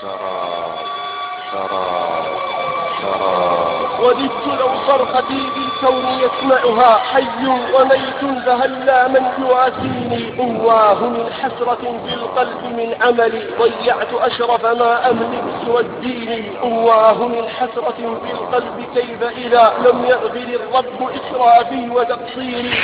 شراب شراب شراب. وددت لو صرختي بالكون يسمعها حي وميت فهلا من يواسيني. أواه من حسرة في القلب من عملي ضيعت أشرف ما أملك سوى الدين. أواه من حسرة في القلب كيف إذا لم يغفر الرب إسرافي وتقصيري.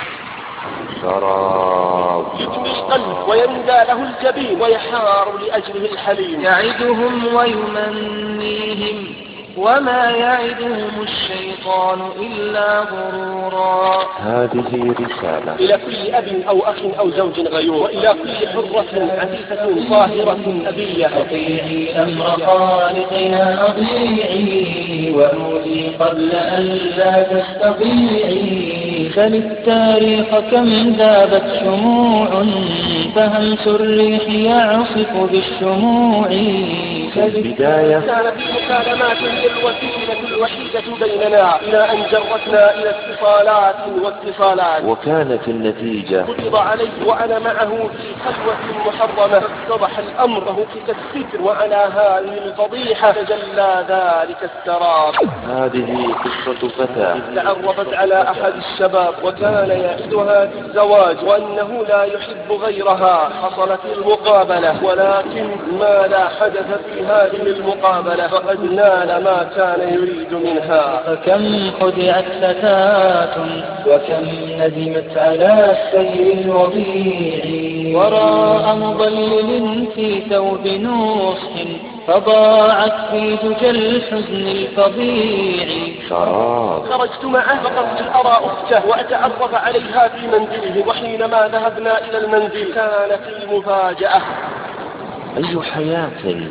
شراب يدمي القلب ويندى له الجبين ويحار لأجله الحليم. يعدهم ويمنيهم وما يعدهم الشيطان إلا غرورا. هذه رسالة إلى كل أب أو أخ أو زوج غيور، وإلى كل حرة عفيفة طاهرة أبية. أطيعي أمر خالقنا أطيعي ونودي قبل أن لا تستطيعي. فللتاريخ كم ذابت شموع فهمس الريح يعصف بالشموع. البداية كان في مكالمات الوسيلة الوحيدة بيننا إلى أن جرتنا إلى اتصالات واتصالات، وكانت النتيجة قبض علي وأنا معه في خلوة محرمة. اتضح الأمر وهو في الستر، وعلى هذه الفضيحة تجلى ذلك السراب. هذه قصة فتاة تعرفت على أحد الشباب وكان يعدها بالزواج وأنه لا يحب غيرها. حصلت المقابلة، ولكن ماذا حدث في هذه المقابلة؟ فقد نال ما كان يريد منها. فكم خدعت فتاة وكم ندمت على السير الوضيع وراء مضلل في ثوب نصح فضاعت في دجى الحزن الفظيع. شراب. خرجت معه فقط أرى أخته وأتعرف عليها في منزله، وحينما ذهبنا إلى المنزل كانت المفاجأة. أي حياة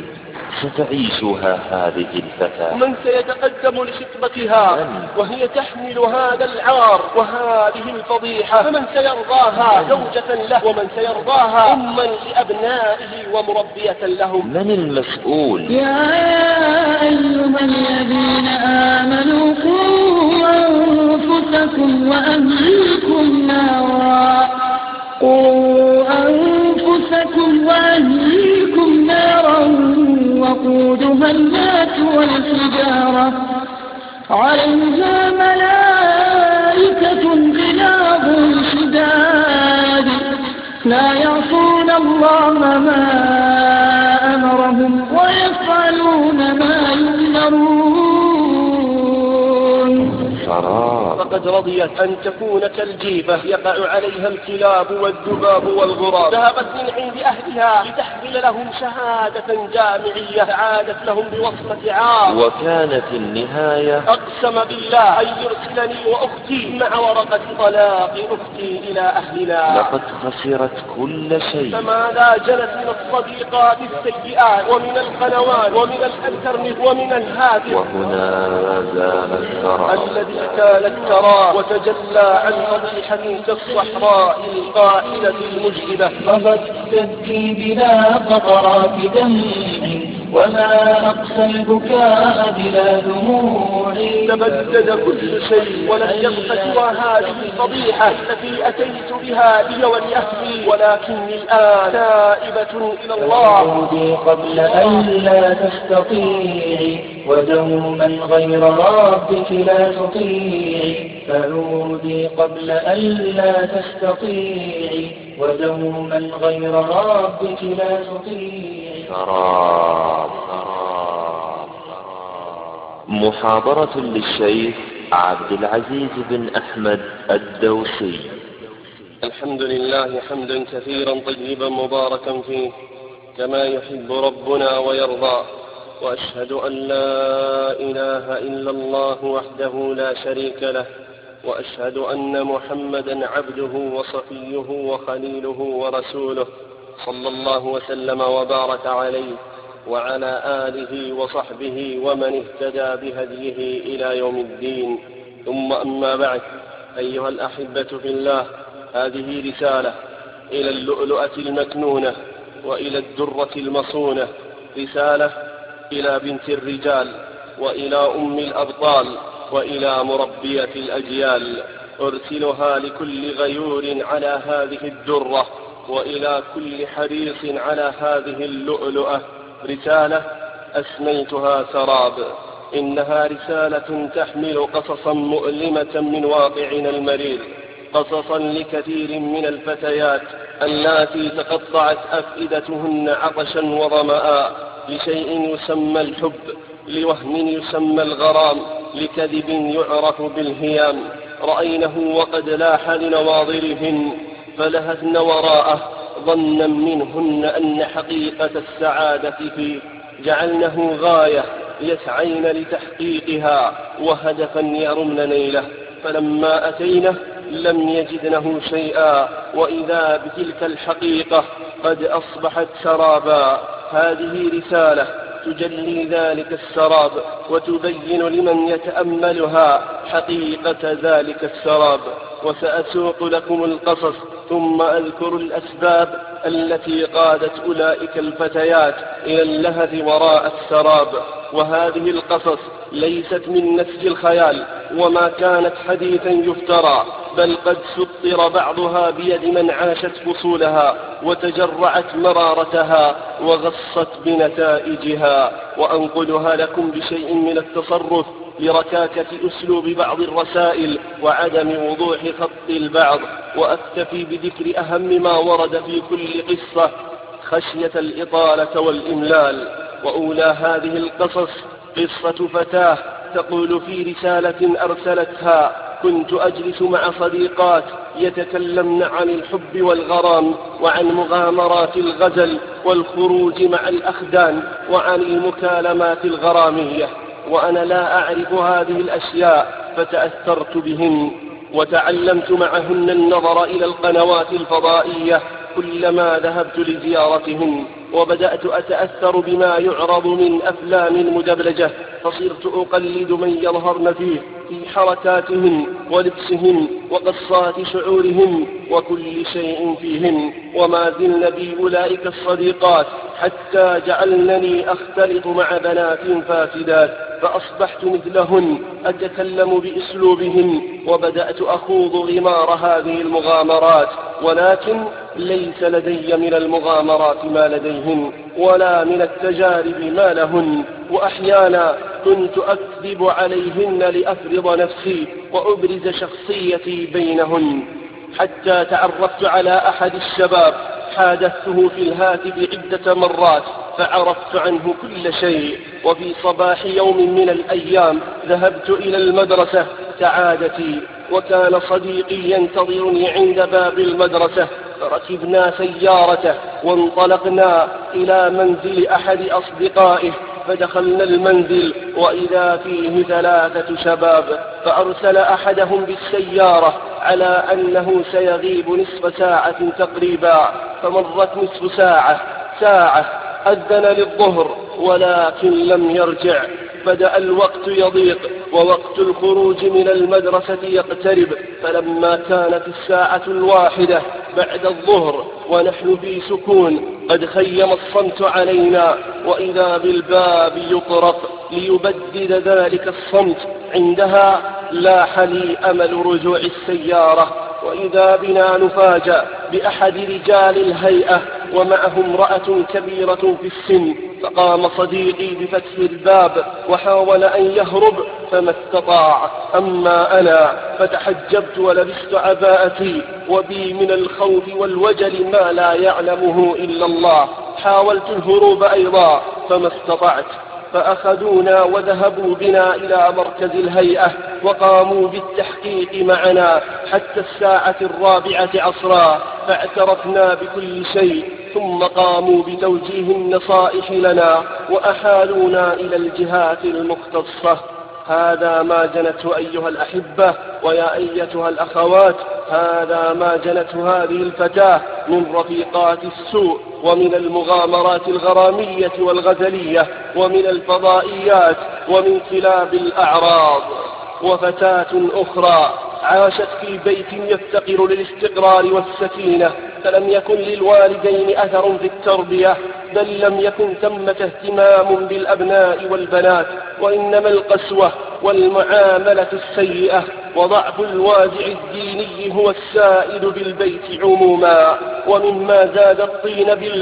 ستعيشها هذه الفتاة؟ من سيتقدم لخطبتها وهي تحمل هذا العار وهذه الفضيحة؟ فمن سيرضاها زوجة له؟ ومن سيرضاها أما لأبنائه ومربية لهم؟ من المسؤول؟ يا أيها الذين آمنوا قوا أنفسكم وأهليكم نارا وقودها الناس والحجارة عليها ملائكة غلاظ شداد لا يعصون الله ما أمرهم ويفعلون ما يؤمرون. فقد رضيت أن تكون كالجيفة يقع عليها الكلاب والذباب والغراب. ذهبت من عند أهلها لتحمل لهم شهادة جامعية عادت لهم بوصمة عار. وكانت النهاية أقسم بالله أن يرسلني وأختي مع ورقة طلاق أختي إلى أهلنا. لقد خسرت كل شيء. فماذا جنت من الصديقات السيئات ومن القنوات ومن الانترنت ومن الهاتف؟ وهنا زال الثرى الذي كانت ترى وتجلى عن فضيحة كالصحراء القائلة المجدبة. فقد تبكي بلا قطرات دمع وما أقسى البكاء بلا دموع. تبدد كل شيء ولم يبق سوى هذه الفضيحة التي أتيت بها لي ولأهلي، ولكني الآن تائبة إلى الله. عودي قبل أن لا تستطيعي ودوما غير ربك لا تطيعي. فعودي قبل أن لا تستطيعي ودوما غير ربك لا تطيعي. محاضرة للشيخ عبد العزيز بن أحمد الدوسي. الحمد لله حمدا كثيرا طيبا مباركا فيه كما يحب ربنا ويرضى، وأشهد أن لا إله إلا الله وحده لا شريك له، وأشهد أن محمدا عبده وصفيه وخليله ورسوله صلى الله وسلم وبارك عليه وعلى آله وصحبه ومن اهتدى بهديه إلى يوم الدين. ثم أما بعد، أيها الأحبة في الله، هذه رسالة إلى اللؤلؤة المكنونة وإلى الدرة المصونة، رسالة إلى بنت الرجال وإلى أم الأبطال وإلى مربية الأجيال. أرسلها لكل غيور على هذه الدرة وإلى كل حريص على هذه اللؤلؤة. رسالة أسميتها سراب. إنها رسالة تحمل قصصا مؤلمة من واقعنا المرير، قصصا لكثير من الفتيات اللاتي تقطعت أفئدتهن عطشا وظمآ لشيء يسمى الحب، لوهم يسمى الغرام، لكذب يعرف بالهيام. رأينه وقد لاح لنواظرهن فلهثن وراءه ظنا منهن أن حقيقة السعادة فيه، جعلنه غاية يسعين لتحقيقها وهدفا يرمن نيله. فلما أتينه لم يجدنه شيئا، وإذا بتلك الحقيقة قد أصبحت سرابا. هذه رسالة تجلي ذلك السراب وتبين لمن يتأملها حقيقة ذلك السراب. وسأسوق لكم القصص ثم أذكر الأسباب التي قادت أولئك الفتيات إلى اللهث وراء السراب. وهذه القصص ليست من نسج الخيال وما كانت حديثا يفترى، بل قد سطر بعضها بيد من عاشت فصولها وتجرعت مرارتها وغصت بنتائجها. وأنقلها لكم بشيء من التصرف لركاكة أسلوب بعض الرسائل وعدم وضوح خط البعض، وأكتفي بذكر أهم ما ورد في كل قصة خشية الإطالة والإملال. وأولى هذه القصص قصة فتاة تقول في رسالة أرسلتها: كنت أجلس مع صديقات يتكلمن عن الحب والغرام، وعن مغامرات الغزل والخروج مع الأخدان، وعن المكالمات الغرامية، وأنا لا أعرف هذه الأشياء فتأثرت بهن، وتعلمت معهن النظر إلى القنوات الفضائية كلما ذهبت لزيارتهن، وبدأت أتأثر بما يعرض من أفلام مدبلجة، فصرت أقلد من يظهرن فيه في حركاتهن ولبسهن وقصات شعورهن وكل شيء فيهن. وما زلن بي أولئك الصديقات حتى جعلنني أختلط مع بنات فاسدات، فأصبحت مثلهن أتكلم بأسلوبهن، وبدأت أخوض غمار هذه المغامرات، ولكن ليس لدي من المغامرات ما لديهن، ولا من التجارب ما لهن. وأحيانا كنت أكذب عليهن لأفرض نفسي وأبرز شخصيتي بينهن، حتى تعرفت على أحد الشباب حادثته في الهاتف عدة مرات فعرفت عنه كل شيء. وفي صباح يوم من الأيام ذهبت إلى المدرسة كعادتي، وكان صديقي ينتظرني عند باب المدرسة، فركبنا سيارته وانطلقنا إلى منزل أحد أصدقائه، فدخلنا المنزل وإذا فيه 3 شباب، فأرسل أحدهم بالسيارة على أنه سيغيب نصف ساعة تقريبا، فمرت نصف ساعة أذن للظهر ولكن لم يرجع. بدأ الوقت يضيق ووقت الخروج من المدرسة يقترب، فلما كانت 1:01 بعد الظهر ونحن في سكون قد خيم الصمت علينا، وإذا بالباب يطرق ليبدد ذلك الصمت. عندها لاح لي أمل رجوع السيارة، وإذا بنا نفاجأ بأحد رجال الهيئة ومعه امرأة كبيرة في السن، فقام صديقي بفتح الباب وحاول أن يهرب فما استطاع. أما أنا فتحجبت ولبست عباءتي، وبي من الخوف والوجل ما لا يعلمه إلا الله. حاولت الهروب أيضا فما استطعت، فأخذونا وذهبوا بنا إلى مركز الهيئة وقاموا بالتحقيق معنا حتى 4:00 عصرا، فاعترفنا بكل شيء، ثم قاموا بتوجيه النصائح لنا وأحالونا إلى الجهات المختصة. هذا ما جنته أيها الأحبة ويا أيتها الأخوات، هذا ما جنته هذه الفتاة من رفيقات السوء ومن المغامرات الغرامية والغزلية ومن الفضائيات ومن كلاب الأعراض. وفتاة أخرى عاشت في بيت يفتقر للاستقرار والسكينة، فلم يكن للوالدين أثر في التربية، بل لم يكن ثمة اهتمام بالأبناء والبنات، وإنما القسوة والمعاملة السيئة وضعف الوازع الديني هو السائد بالبيت عموما. ومما زاد الطين بالله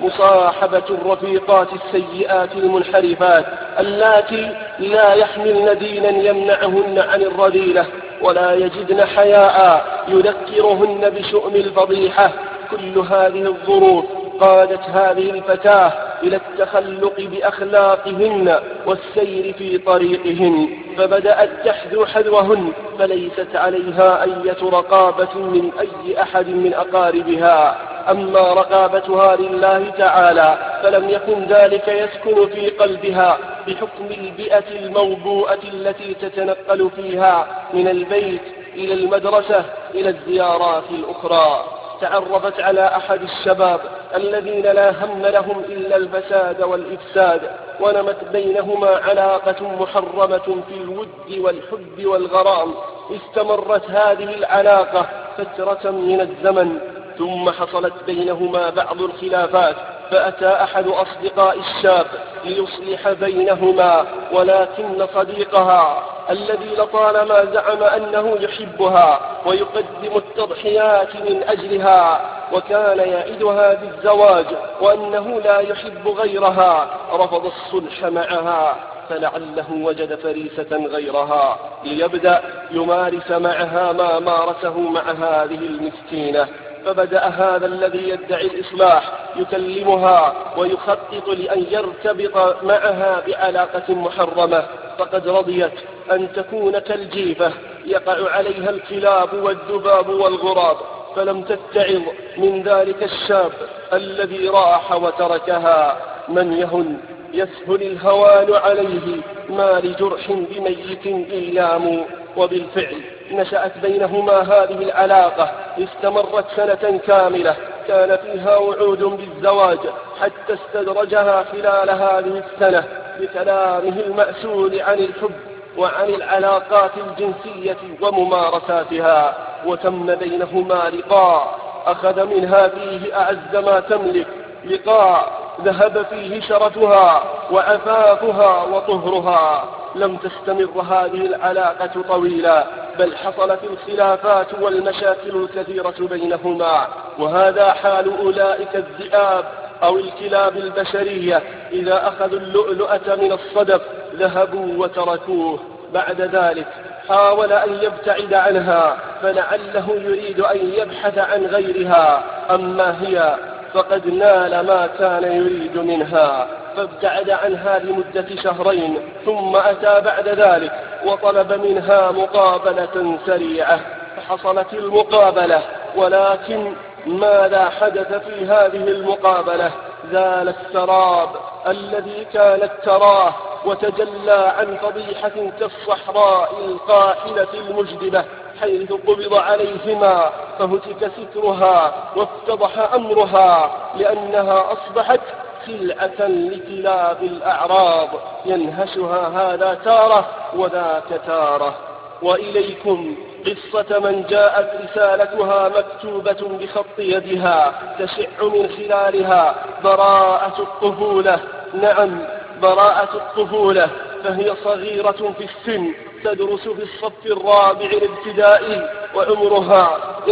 مصاحبة الرفيقات السيئات المنحرفات اللاتي لا يحملن دينا يمنعهن عن الرذيلة ولا يجدن حياء يذكرهن بشؤم الفضيحة. كل هذه الظروف قادت هذه الفتاة إلى التخلق بأخلاقهن والسير في طريقهن، فبدأت تحذو حذوهن، فليست عليها أية رقابة من أي أحد من أقاربها. أما رقابتها لله تعالى فلم يكن ذلك يسكن في قلبها بحكم البيئة الموبوءة التي تتنقل فيها من البيت إلى المدرسة إلى الزيارات الأخرى. تعرفت على أحد الشباب الذين لا هم لهم إلا الفساد والإفساد، ونمت بينهما علاقة محرمة في الود والحب والغرام. استمرت هذه العلاقة فترة من الزمن، ثم حصلت بينهما بعض الخلافات، فأتى أحد أصدقاء الشاب ليصلح بينهما، ولكن صديقها الذي لطالما زعم أنه يحبها ويقدم التضحيات من أجلها وكان يعدها بالزواج وأنه لا يحب غيرها، رفض الصلح معها، فلعله وجد فريسة غيرها ليبدأ يمارس معها ما مارسه مع هذه المسكينة. فبدأ هذا الذي يدعي الإصلاح يكلمها ويخطط لأن يرتبط معها بعلاقة محرمة، فقد رضيت أن تكون كالجيفة يقع عليها الكلاب والذباب والغراب، فلم تتعظ من ذلك الشاب الذي راح وتركها. من يهن يسهل الهوان عليه، ما لجرح بميت إيلام. وبالفعل نشأت بينهما هذه العلاقة، استمرت سنة كاملة، كان فيها وعود بالزواج، حتى استدرجها خلال هذه السنة بكلامه المأسول عن الحب وعن العلاقات الجنسية وممارساتها. وتم بينهما لقاء أخذ منها فيه أعز ما تملك، لقاء ذهب فيه شرفها وعفافها وطهرها. لم تستمر هذه العلاقة طويلا، بل حصلت الخلافات والمشاكل الكثيرة بينهما. وهذا حال أولئك الذئاب أو الكلاب البشرية، إذا أخذوا اللؤلؤة من الصدف ذهبوا وتركوه. بعد ذلك حاول أن يبتعد عنها، فلعله يريد أن يبحث عن غيرها، أما هي فقد نال ما كان يريد منها، فابتعد عنها لمدة شهرين، ثم أتى بعد ذلك وطلب منها مقابلة سريعة، فحصلت المقابلة. ولكن ماذا حدث في هذه المقابلة؟ زال السراب الذي كانت تراه، وتجلى عن فضيحة كالصحراء القاحلة المجدبة، حيث قبض عليهما فهتك سترها وافتضح أمرها، لأنها أصبحت سلعة لكلاب الأعراض ينهشها هذا تارة وذاك تارة. وإليكم قصة من جاءت رسالتها مكتوبة بخط يدها تشع من خلالها براءة الطفولة. نعم، براءة الطفولة، فهي صغيرة في السن، تدرس في الصف الرابع الابتدائي، وعمرها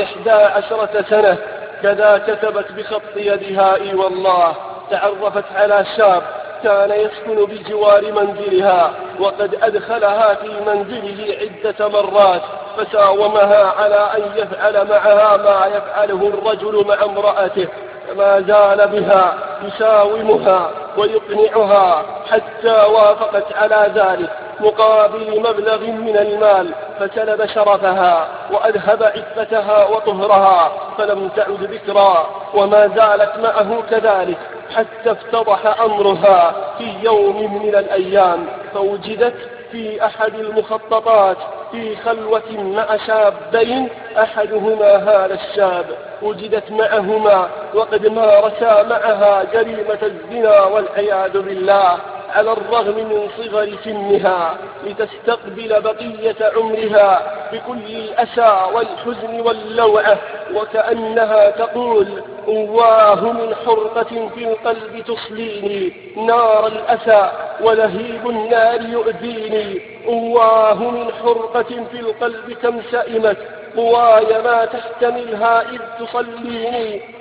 11 سنة. كذا كتبت بخط يدها: إي والله، تعرفت على شاب كان يسكن بجوار منزلها، وقد أدخلها في منزله عدة مرات، فساومها على أن يفعل معها ما يفعله الرجل مع امرأته، فما زال بها يساومها ويقنعها حتى وافقت على ذلك مقابل مبلغ من المال، فسلب شرفها وأذهب عفتها وطهرها، فلم تعد ذكرى، وما زالت معه كذلك حتى افتضح أمرها في يوم من الأيام، فوجدت في أحد المخططات في خلوة مع شابين، أحدهما هذا الشاب وجدت معهما وقد مارسا معها جريمة الزنا والعياذ بالله، على الرغم من صغر سنها، لتستقبل بقية عمرها بكل الأسى والحزن واللوعة، وكأنها تقول: أواه من حرقة في القلب تصليني نار الأسى، ولهيب النار يؤذيني. أواه من حرقة في القلب كم سئمت قواي ما تحتملها إذ تصليني.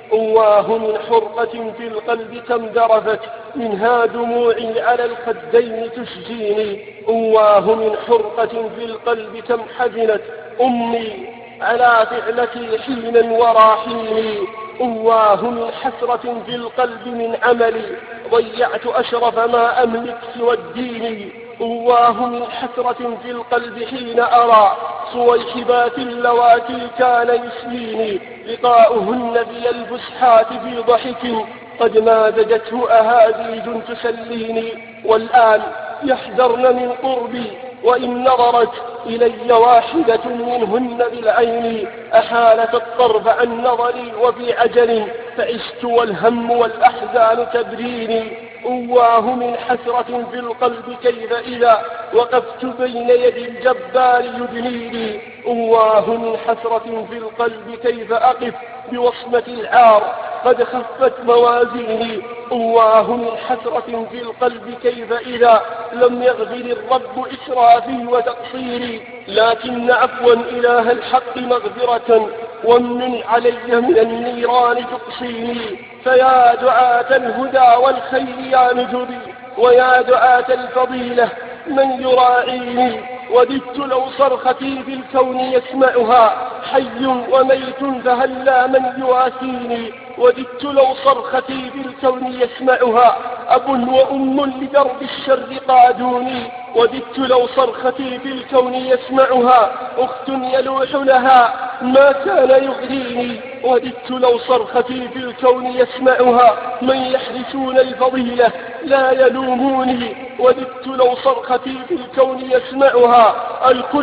أواه من حرقة في القلب كم ذرفت منها دموعي على الخدين تشجيني. أواه من حرقة في القلب كم حزنت أمي على فعلتي حينا وراحيني. أواه من حسرة في القلب من عملي ضيعت أشرف ما أملك سوى الدين. أواه من حسرة في القلب حين أرى صويحبات اللواتي كان يسليني. لقاؤهن في الفسحات في ضحك قد مازجته أهاديج تسليني. والآن يحذرن من قربي وإن نظرت إلي واحدة منهن بالعين أحالت الطرف عن نظري وفي عجل فعشت والهم والأحزان تبريني. أواه من حسرة في القلب كيف إذا وقفت بين يدي الجبار يدنيني. أواه من حسرة في القلب كيف أقف بوصمة العار قد خفت موازيني. أواه من حسرة في القلب كيف إذا لم يغفر الرب إسرافي وتقصيري. لكن عفوا إله الحق مغفرة ومن علي من النيران تقصيني. فيا دعاة الهدى والخير يا نجبي ويا دعاة الفضيلة من يراعيني. وددت لو صرختي في الكون يسمعها حي وميت فهلا من يواسيني. وددت لو صرختي في الكون يسمعها أب وأم لدرب الشر قادوني. وددت لو صرختي في الكون يسمعها أخت يلوح لها ما كان يغريني. وددت لو صرختي في الكون يسمعها من يحرسون الفضيلة لا يلوموني. وددت لو صرختي في الكون يسمعها الكل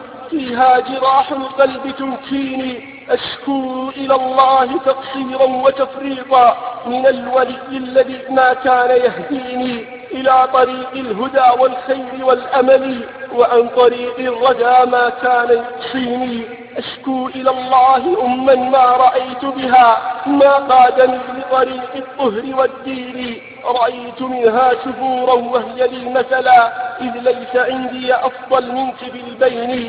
فيها جراح القلب تنكيني. أشكو إلى الله تقصيرا وتفريطا من الولي الذي ما كان يهديني إلى طريق الهدى والخير والأمل وعن طريق الرجا ما كان يقصيني. أشكو إلى الله أما ما رأيت بها ما قادني لطريق الطهر والدين. رأيت منها شفورا وهي لي مثلا إذ ليس عندي أفضل منك بالبين.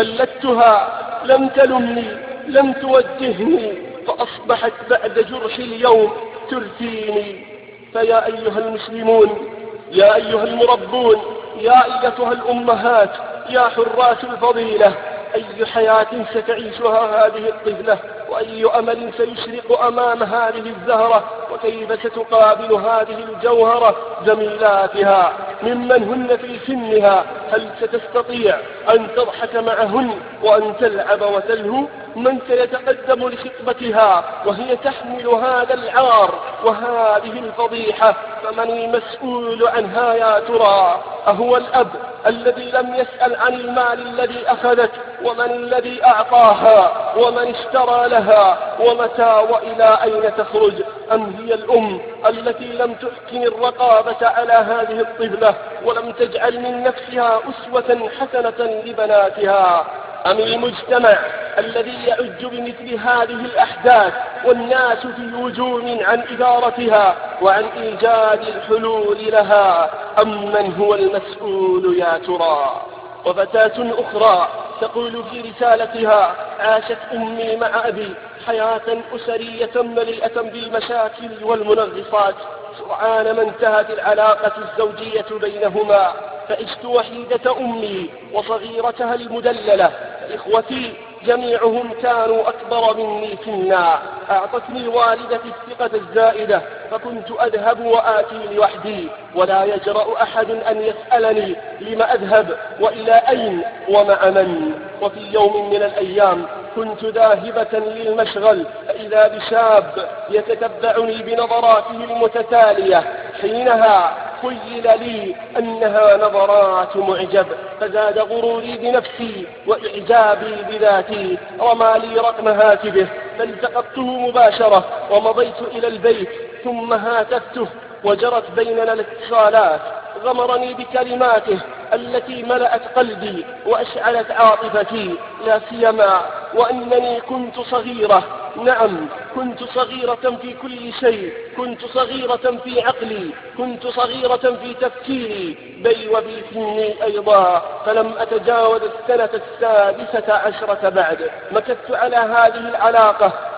قلدتها لم تلمني لم توجهني فأصبحت بعد جرح اليوم ترثيني. فيا أيها المسلمون يا أيها المربون يا أيتها الأمهات يا حراس الفضيلة أي حياة ستعيشها هذه الطفلة وأي أمل سيشرق أمام هذه الزهرة وكيف ستقابل هذه الجوهرة زميلاتها ممن هن في سنها. هل ستستطيع أن تضحك معهن وأن تلعب وتلهو؟ من سيتقدم لخطبتها وهي تحمل هذا العار وهذه الفضيحة؟ فمن المسؤول عنها يا ترى؟ أهو الأب الذي لم يسأل عن المال الذي أخذت ومن الذي أعطاها ومن اشترى لها ومتى وإلى أين تخرج؟ أم هي الأم التي لم تحكم الرقابة على هذه الطفلة ولم تجعل من نفسها أسوة حسنة لبناتها؟ أم المجتمع الذي يعج بمثل هذه الأحداث والناس في وجوم عن إدارتها وعن إيجاد الحلول لها؟ أم من هو المسؤول يا ترى؟ وفتاة أخرى تقول في رسالتها: عاشت أمي مع أبي حياة أسرية مليئة بالمشاكل والمنغصات، سرعان ما انتهت العلاقة الزوجية بينهما، فعشت وحيدة أمي وصغيرتها المدللة، فإخوتي جميعهم كانوا أكبر مني سنا. أعطتني والدتي الثقة الزائدة فكنت أذهب وآتي لوحدي، ولا يجرأ أحد أن يسألني لم أذهب وإلى أين ومع من. وفي يوم من الأيام كنت ذاهبة للمشغل فإذا بشاب يتتبعني بنظراته المتتالية. حينها خيل لي أنها نظرات معجب، فزاد غروري بنفسي وإعجابي بذاتي. رمى لي رقم هاتفه فالتقطته مباشرة ومضيت إلى البيت، ثم هاتفته وجرت بيننا الاتصالات. غمرني بكلماته التي ملأت قلبي وأشعلت عاطفتي، لا سيما وأنني كنت صغيرة. نعم، كنت صغيرة في كل شيء، كنت صغيرة في عقلي، كنت صغيرة في تفكيري، بل وفي سني أيضا، فلم أتجاوز السنة 16 بعد. مكثت على هذه العلاقة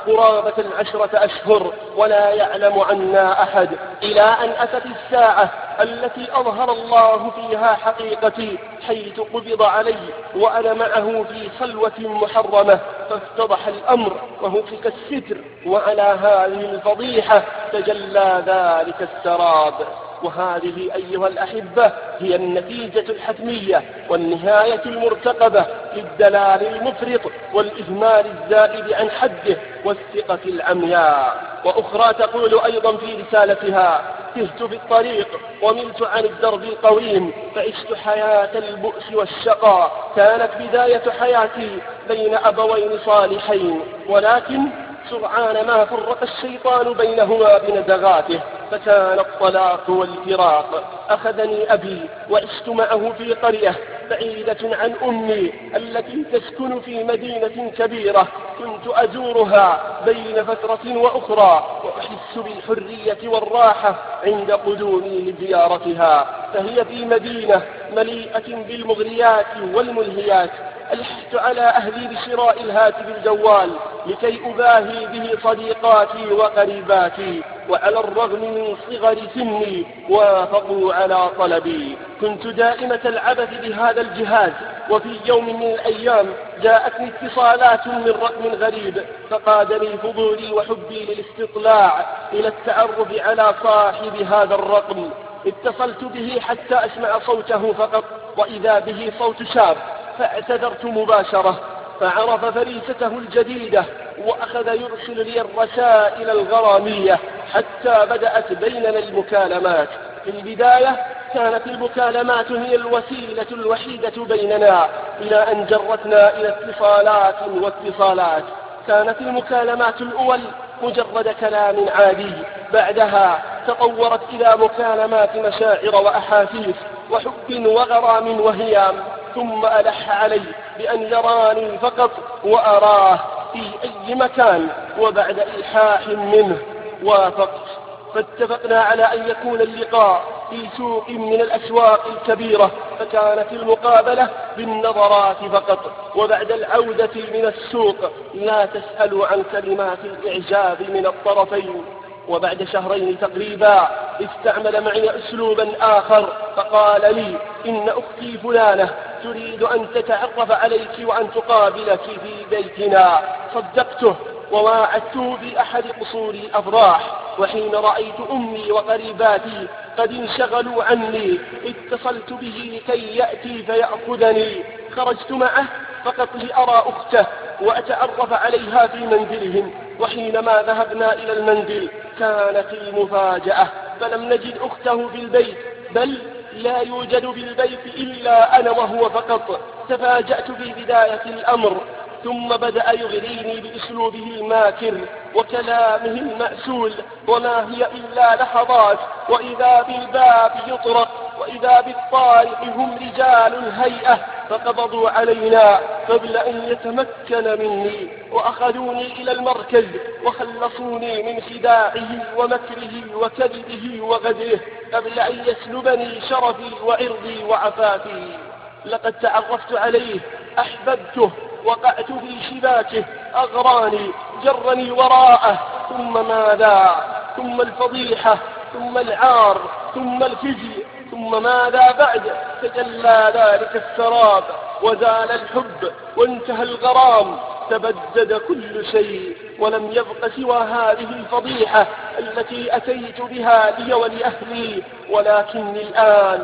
قرابة 10 أشهر ولا يعلم عنا أحد، إلى أن أتت الساعة التي أظهر الله فيها حقيقتي، حيث قبض علي وأنا معه في خلوة محرمة، فافتضح الأمر وهتك الستر، وعلى هذه الفضيحة تجلى ذلك السراب. وهذه أيها الأحبة هي النتيجة الحتمية والنهاية المرتقبة للدلال المفرط والإهمال الزائد عن حده والثقة العمياء. وأخرى تقول أيضا في رسالتها: تهت في الطريق وملت عن الدرب القويم، فعشت حياة البؤس والشقاء، كانت بداية حياتي بين أبوين صالحين، ولكن سرعان ما فرق الشيطان بينهما بنزغاته، فكان الطلاق والفراق. أخذني أبي وعشت معه في قرية بعيدة عن أمي التي تسكن في مدينة كبيرة، كنت أزورها بين فترة وأخرى وأحس بالحرية والراحة عند قدومي لزيارتها، فهي في مدينة مليئة بالمغريات والملهيات. ألحت على أهلي بشراء الهاتف الجوال لكي أباهي به صديقاتي وقريباتي، وعلى الرغم من صغر سني وافقوا على طلبي. كنت دائمة العبث بهذا الجهاز، وفي يوم من الأيام جاءتني اتصالات من رقم غريب، فقادني فضولي وحبي للاستطلاع إلى التعرف على صاحب هذا الرقم. اتصلت به حتى أسمع صوته فقط، وإذا به صوت شاب، فاعتذرت مباشرة، فعرف فريسته الجديدة وأخذ يرسل لي الرسائل الغرامية حتى بدأت بيننا المكالمات. في البداية كانت المكالمات هي الوسيلة الوحيدة بيننا، إلى أن جرتنا إلى اتصالات واتصالات. كانت المكالمات الأول مجرد كلام عادي، بعدها تطورت إلى مكالمات مشاعر وأحاسيس وحب وغرام وهيام، ثم ألح علي بأن يراني فقط وأراه في أي مكان، وبعد إلحاح منه وافقت. فاتفقنا على أن يكون اللقاء في سوق من الأسواق الكبيرة، فكانت المقابلة بالنظرات فقط، وبعد العودة من السوق لا تسأل عن كلمات الإعجاب من الطرفين. وبعد شهرين تقريبا استعمل معي أسلوبا آخر، فقال لي: إن أختي فلانة تريد أن تتعرف عليك وأن تقابلك في بيتنا. صدقته وواعدته بأحد قصور الأفراح، وحين رأيت أمي وقريباتي قد انشغلوا عني اتصلت به لكي يأتي فيأخذني. خرجت معه فقط لأرى أخته وأتعرف عليها في منزلهم، وحينما ذهبنا إلى المنزل كانت المفاجأة، فلم نجد أخته في البيت، بل لا يوجد بالبيت إلا أنا وهو فقط. تفاجأت في بداية الأمر، ثم بدأ يغريني بأسلوبه الماكر وكلامه المأسول، وما هي إلا لحظات وإذا بالباب يطرق، وإذا بالطارق هم رجال الهيئة، فقبضوا علينا قبل أن يتمكن مني، وأخذوني إلى المركز وخلصوني من خداعه ومكره وكذبه وغدره قبل أن يسلبني شرفي وعرضي وعفافي. لقد تعرفت عليه، أحببته، وقعت في شباكه، أغراني، جرني وراءه، ثم ماذا؟ ثم الفضيحة، ثم العار، ثم الخزي، ثم ماذا بعد؟ تجلى ذلك السراب، وزال الحب، وانتهى الغرام، تبدد كل شيء، ولم يبق سوى هذه الفضيحة التي أتيت بها لي ولأهلي. ولكني الآن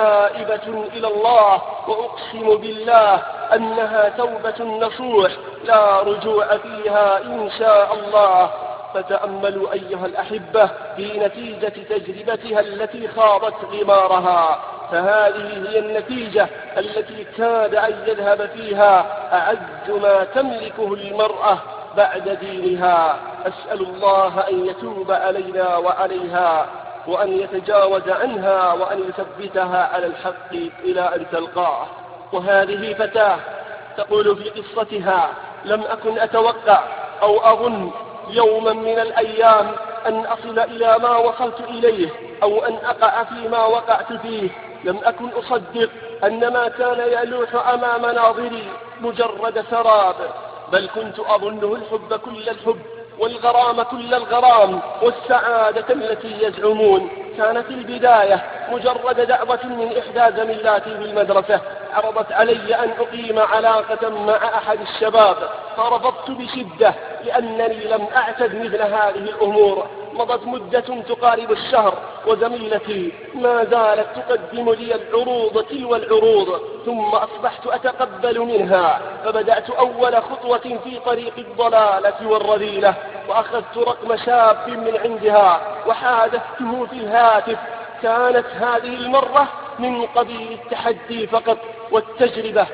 تائبة إلى الله، وأقسم بالله أنها توبة نصوح لا رجوع فيها إن شاء الله. فتأملوا أيها الأحبة في نتيجة تجربتها التي خاضت غمارها، فهذه هي النتيجة التي كاد أن يذهب فيها أعز ما تملكه المرأة بعد دينها. أسأل الله أن يتوب علينا وعليها، وأن يتجاوز عنها، وأن يثبتها على الحق إلى أن تلقاه. وهذه فتاة تقول في قصتها: لم أكن أتوقع أو أظن يوما من الأيام أن أصل إلى ما وصلت إليه، أو أن أقع فيما وقعت فيه. لم أكن أصدق أن ما كان يلوح أمام ناظري مجرد سراب، بل كنت أظنه الحب كل الحب، والغرام كل الغرام والسعادة التي يزعمون. كانت البداية مجرد دعوة من إحدى زميلاتي بالمدرسة، عرضت علي أن أقيم علاقة مع أحد الشباب، فرفضت بشدة لأنني لم أعتد مثل هذه الأمور. مضت مدة تقارب الشهر وزميلتي ما زالت تقدم لي العروض تلو العروض، ثم أصبحت أتقبل منها، فبدأت أول خطوة في طريق الضلالة والرذيلة، وأخذت رقم شاب من عندها وحادثته في الهاتف. كانت هذه المرة من قبيل التحدي فقط والتجربة،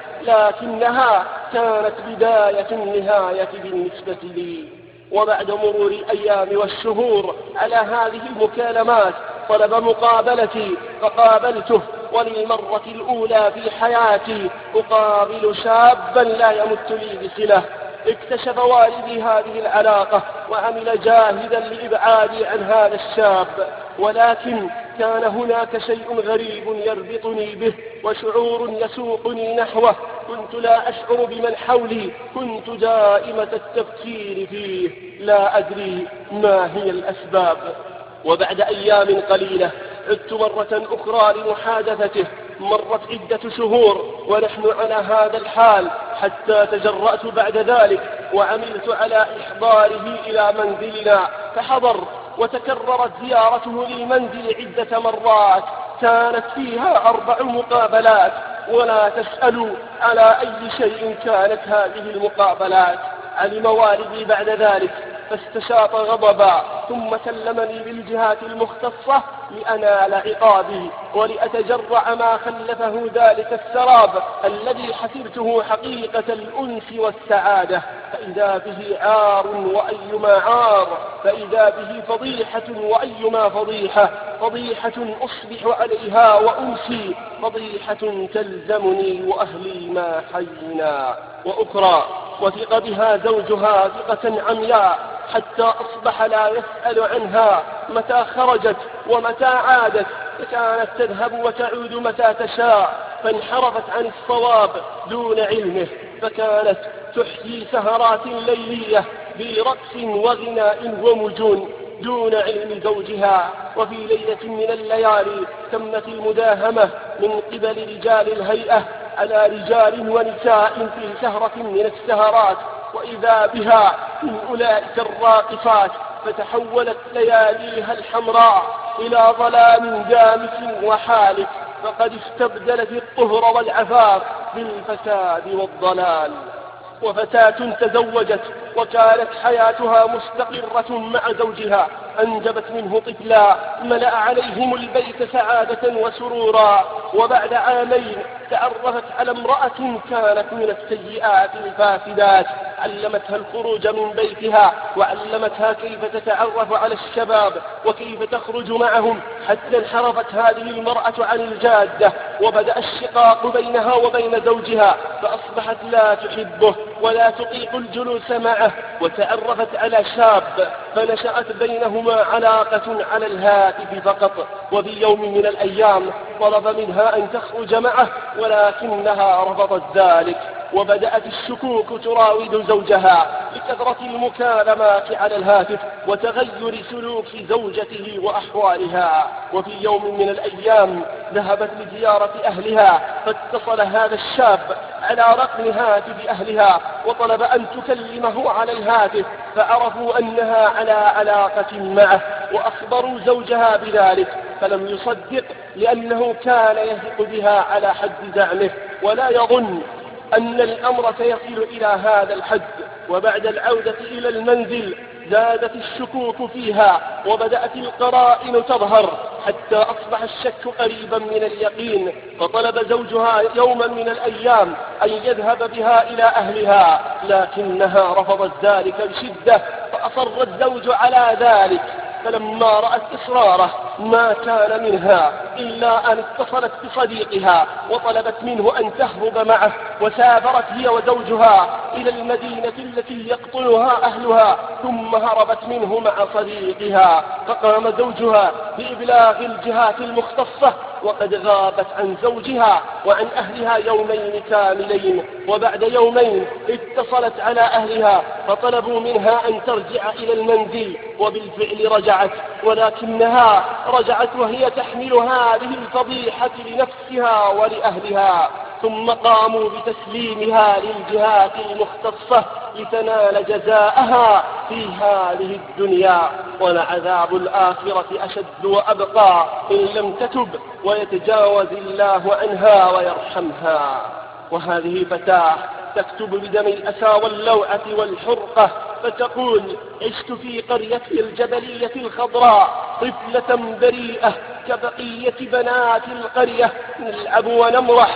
لكنها كانت بداية النهاية بالنسبة لي. وبعد مرور الأيام والشهور على هذه المكالمات طلب مقابلتي، فقابلته، وللمرة الأولى في حياتي أقابل شابا لا يمت لي بصلة. اكتشف والدي هذه العلاقة وعمل جاهدا لإبعادي عن هذا الشاب، ولكن كان هناك شيء غريب يربطني به وشعور يسوقني نحوه. كنت لا أشعر بمن حولي، كنت دائمة التفكير فيه، لا أدري ما هي الأسباب. وبعد أيام قليلة عدت مرة أخرى لمحادثته. مرت عدة شهور ونحن على هذا الحال، حتى تجرأت بعد ذلك وعملت على إحضاره إلى منزلنا، فحضر، وتكررت زيارته للمنزل عدة مرات، كانت فيها 4 مقابلات، ولا تسألوا على أي شيء كانت هذه المقابلات. علم والدي بعد ذلك فاستشاط غضبا، ثم كلمني بالجهات المختصة لأنال عقابي ولأتجرع ما خلفه ذلك السراب الذي حسبته حقيقة الأنس والسعادة، فإذا به عار وأيما عار، فإذا به فضيحة وأيما فضيحة، فضيحة أصبح عليها وأمسي، فضيحة تلزمني وأهلي ما حينا. وأخرى وثق بها زوجها ثقة عمياء، حتى أصبح لا يسأل عنها متى خرجت ومتى عادت، فكانت تذهب وتعود متى تشاء، فانحرفت عن الصواب دون علمه، فكانت تحيي سهرات ليلية برقص وغناء ومجون دون علم زوجها. وفي ليلة من الليالي تمت المداهمة من قبل رجال الهيئة على رجال ونساء في سهرة من السهرات، وإذا بها من أولئك الراقصات، فتحولت لياليها الحمراء إلى ظلام دامس وحالك، فقد استبدلت الطهر والعفاف بالفساد والضلال. وفتاة تزوجت وكانت حياتها مستقرة مع زوجها، أنجبت منه طفلا ملأ عليهم البيت سعادة وسرورا. وبعد عامين تعرفت على امرأة كانت من السيئات الفاسدات، علمتها الخروج من بيتها وعلمتها كيف تتعرف على الشباب وكيف تخرج معهم، حتى انحرفت هذه المرأة عن الجادة، وبدأ الشقاق بينها وبين زوجها، فأصبحت لا تحبه ولا تطيق الجلوس معه، وتعرفت على شاب فنشأت بينهما علاقة على الهاتف فقط. وفي يوم من الأيام طلب منها أن تخرج معه، ولكنها رفضت ذلك، وبدأت الشكوك تراود زوجها لكثرة المكالمات على الهاتف وتغير سلوك زوجته وأحوالها. وفي يوم من الأيام ذهبت لزيارة أهلها، فاتصل هذا الشاب على رقم هاتف أهلها وطلب أن تكلمه على الهاتف، فعرفوا أنها على علاقة معه وأخبروا زوجها بذلك، فلم يصدق لأنه كان يثق بها على حد زعمه ولا يظن أن الأمر سيصل إلى هذا الحد. وبعد العودة إلى المنزل زادت الشكوك فيها وبدأت القرائن تظهر، حتى أصبح الشك قريبا من اليقين، فطلب زوجها يوما من الأيام أن يذهب بها إلى أهلها، لكنها رفضت ذلك بشدة، فأصر الزوج على ذلك، فلما رأت إصراره ما كان منها إلا أن اتصلت بصديقها وطلبت منه أن تهرب معه، وسافرت هي وزوجها إلى المدينة التي يقطنها أهلها، ثم هربت منه مع صديقها. فقام زوجها بإبلاغ الجهات المختصة وقد غابت عن زوجها وعن أهلها يومين كاملين، وبعد يومين اتصلت على أهلها فطلبوا منها أن ترجع إلى المنزل، وبالفعل رجعت، ولكنها رجعت وهي تحمل هذه الفضيحة لنفسها ولأهلها، ثم قاموا بتسليمها للجهات المختصة لتنال جزاءها في هذه الدنيا، ولعذاب الآخرة أشد وأبقى إن لم تتب ويتجاوز الله عنها ويرحمها. وهذه فتاة تكتب بدم الأسى واللوعة والحرقة فتقول: عشت في قريتي الجبلية الخضراء طفلة بريئة كبقية بنات القرية، نلعب ونمرح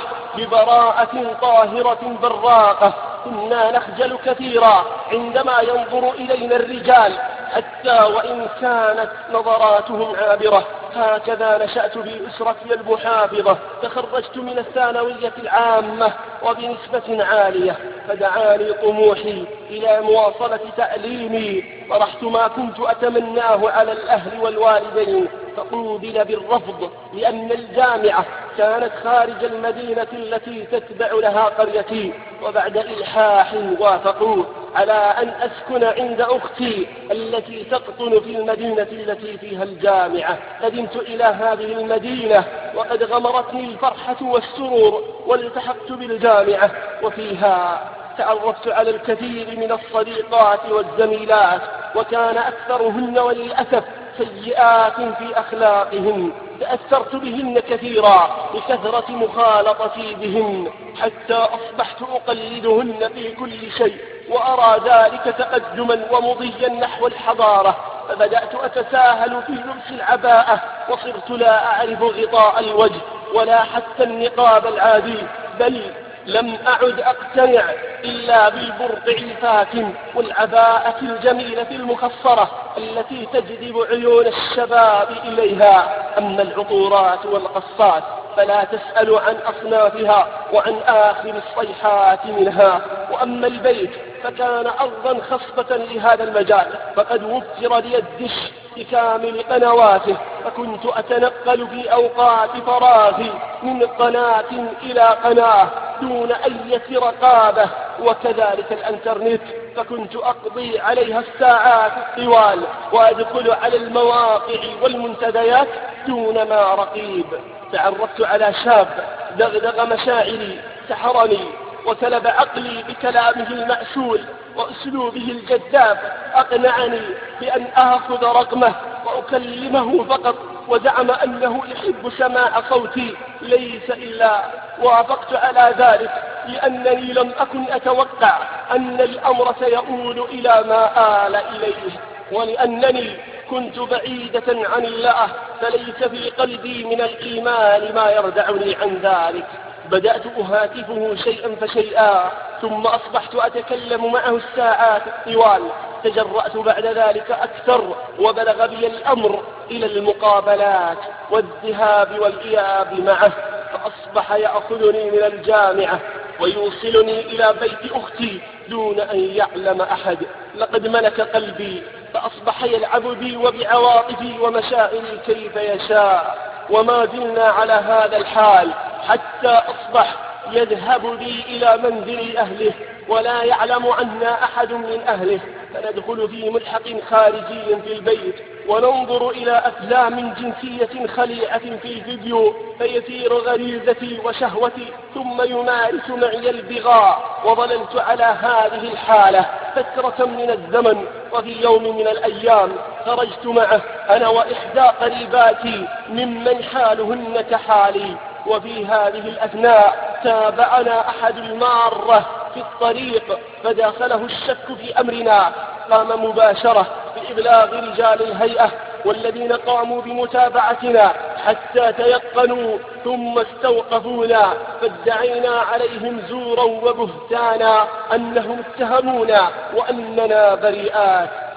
ببراءة طاهرة براقة، كنا نخجل كثيرا عندما ينظر إلينا الرجال حتى وإن كانت نظراتهم عابرة. هكذا نشأت بأسرتي المحافظة، تخرجت من الثانوية العامة وبنسبة عالية، فدعاني طموحي إلى مواصلة تعليمي، طرحت ما كنت أتمناه على الأهل والوالدين فقوبل بالرفض، لأن الجامعة كانت خارج المدينة التي تتبع لها قريتي، وبعد إلحاح وافقوا على أن أسكن عند أختي التي تقطن في المدينة التي فيها الجامعة. قدمت إلى هذه المدينة وقد غمرتني الفرحة والسرور، والتحقت بالجامعة، وفيها تعرفت على الكثير من الصديقات والزميلات، وكان أكثرهن وللأسف سيئات في أخلاقهن، تأثرت بهن كثيرا لكثرة مخالطتي بهن، حتى أصبحت أقلدهن في كل شيء، وأرى ذلك تقدما ومضيا نحو الحضارة، فبدأت أتساهل في لبس العباءة، وصرت لا أعرف غطاء الوجه ولا حتى النقاب العادي، بل لم أعد أقتنع إلا بالبرقع الفاتن والعباءة الجميلة المخصرة التي تجذب عيون الشباب إليها. أما العطورات والقصات فلا تسأل عن أصنافها وعن آخر الصيحات منها. وأما البيت فكان أرضا خصبة لهذا المجال، فقد وفر لي الدش بكامل قنواته، فكنت أتنقل في أوقات فراغي من قناة إلى قناة دون أي رقابة، وكذلك الانترنت فكنت أقضي عليها الساعات الطوال، وأدخل على المواقع والمنتديات دون ما رقيب. تعرفت على شاب دغدغ مشاعري، سحرني وسلب عقلي بكلامه المأسول وأسلوبه الجذاب، أقنعني بأن آخذ رقمه وأكلمه فقط، وزعم أنه يحب سماع صوتي، ليس إلا وافقت على ذلك لأنني لم أكن أتوقع أن الأمر سيؤول إلى ما آل إليه، ولأنني كنت بعيدة عن الله، فليس في قلبي من الإيمان ما يردعني عن ذلك. بدأت أهاتفه شيئا فشيئا، ثم أصبحت أتكلم معه الساعات الطوال. تجرأت بعد ذلك أكثر، وبلغ بي الأمر إلى المقابلات والذهاب والإياب معه، فأصبح يأخذني من الجامعة ويوصلني إلى بيت أختي دون أن يعلم أحد. لقد ملك قلبي، فأصبح يلعب بي وبعواطفي ومشاعري كيف يشاء، وما زلنا على هذا الحال حتى أصبح يذهب بي إلى منزل أهله ولا يعلم عنا أحد من أهله، فندخل في ملحق خارجي في البيت وننظر إلى أفلام جنسية خليعة في الفيديو، فيثير غريزتي وشهوتي ثم يمارس معي البغاء. وظللت على هذه الحالة فترة من الزمن، وفي يوم من الأيام خرجت معه أنا وإحدى قريباتي ممن حالهن كحالي، وفي هذه الأثناء تابعنا أحد المارة في الطريق فداخله الشك في أمرنا، قام مباشرة بإبلاغ رجال الهيئة والذين قاموا بمتابعتنا حتى تيقنوا، ثم استوقفونا فادعينا عليهم زورا وبهتانا أنهم اتهمونا وأننا بريئات.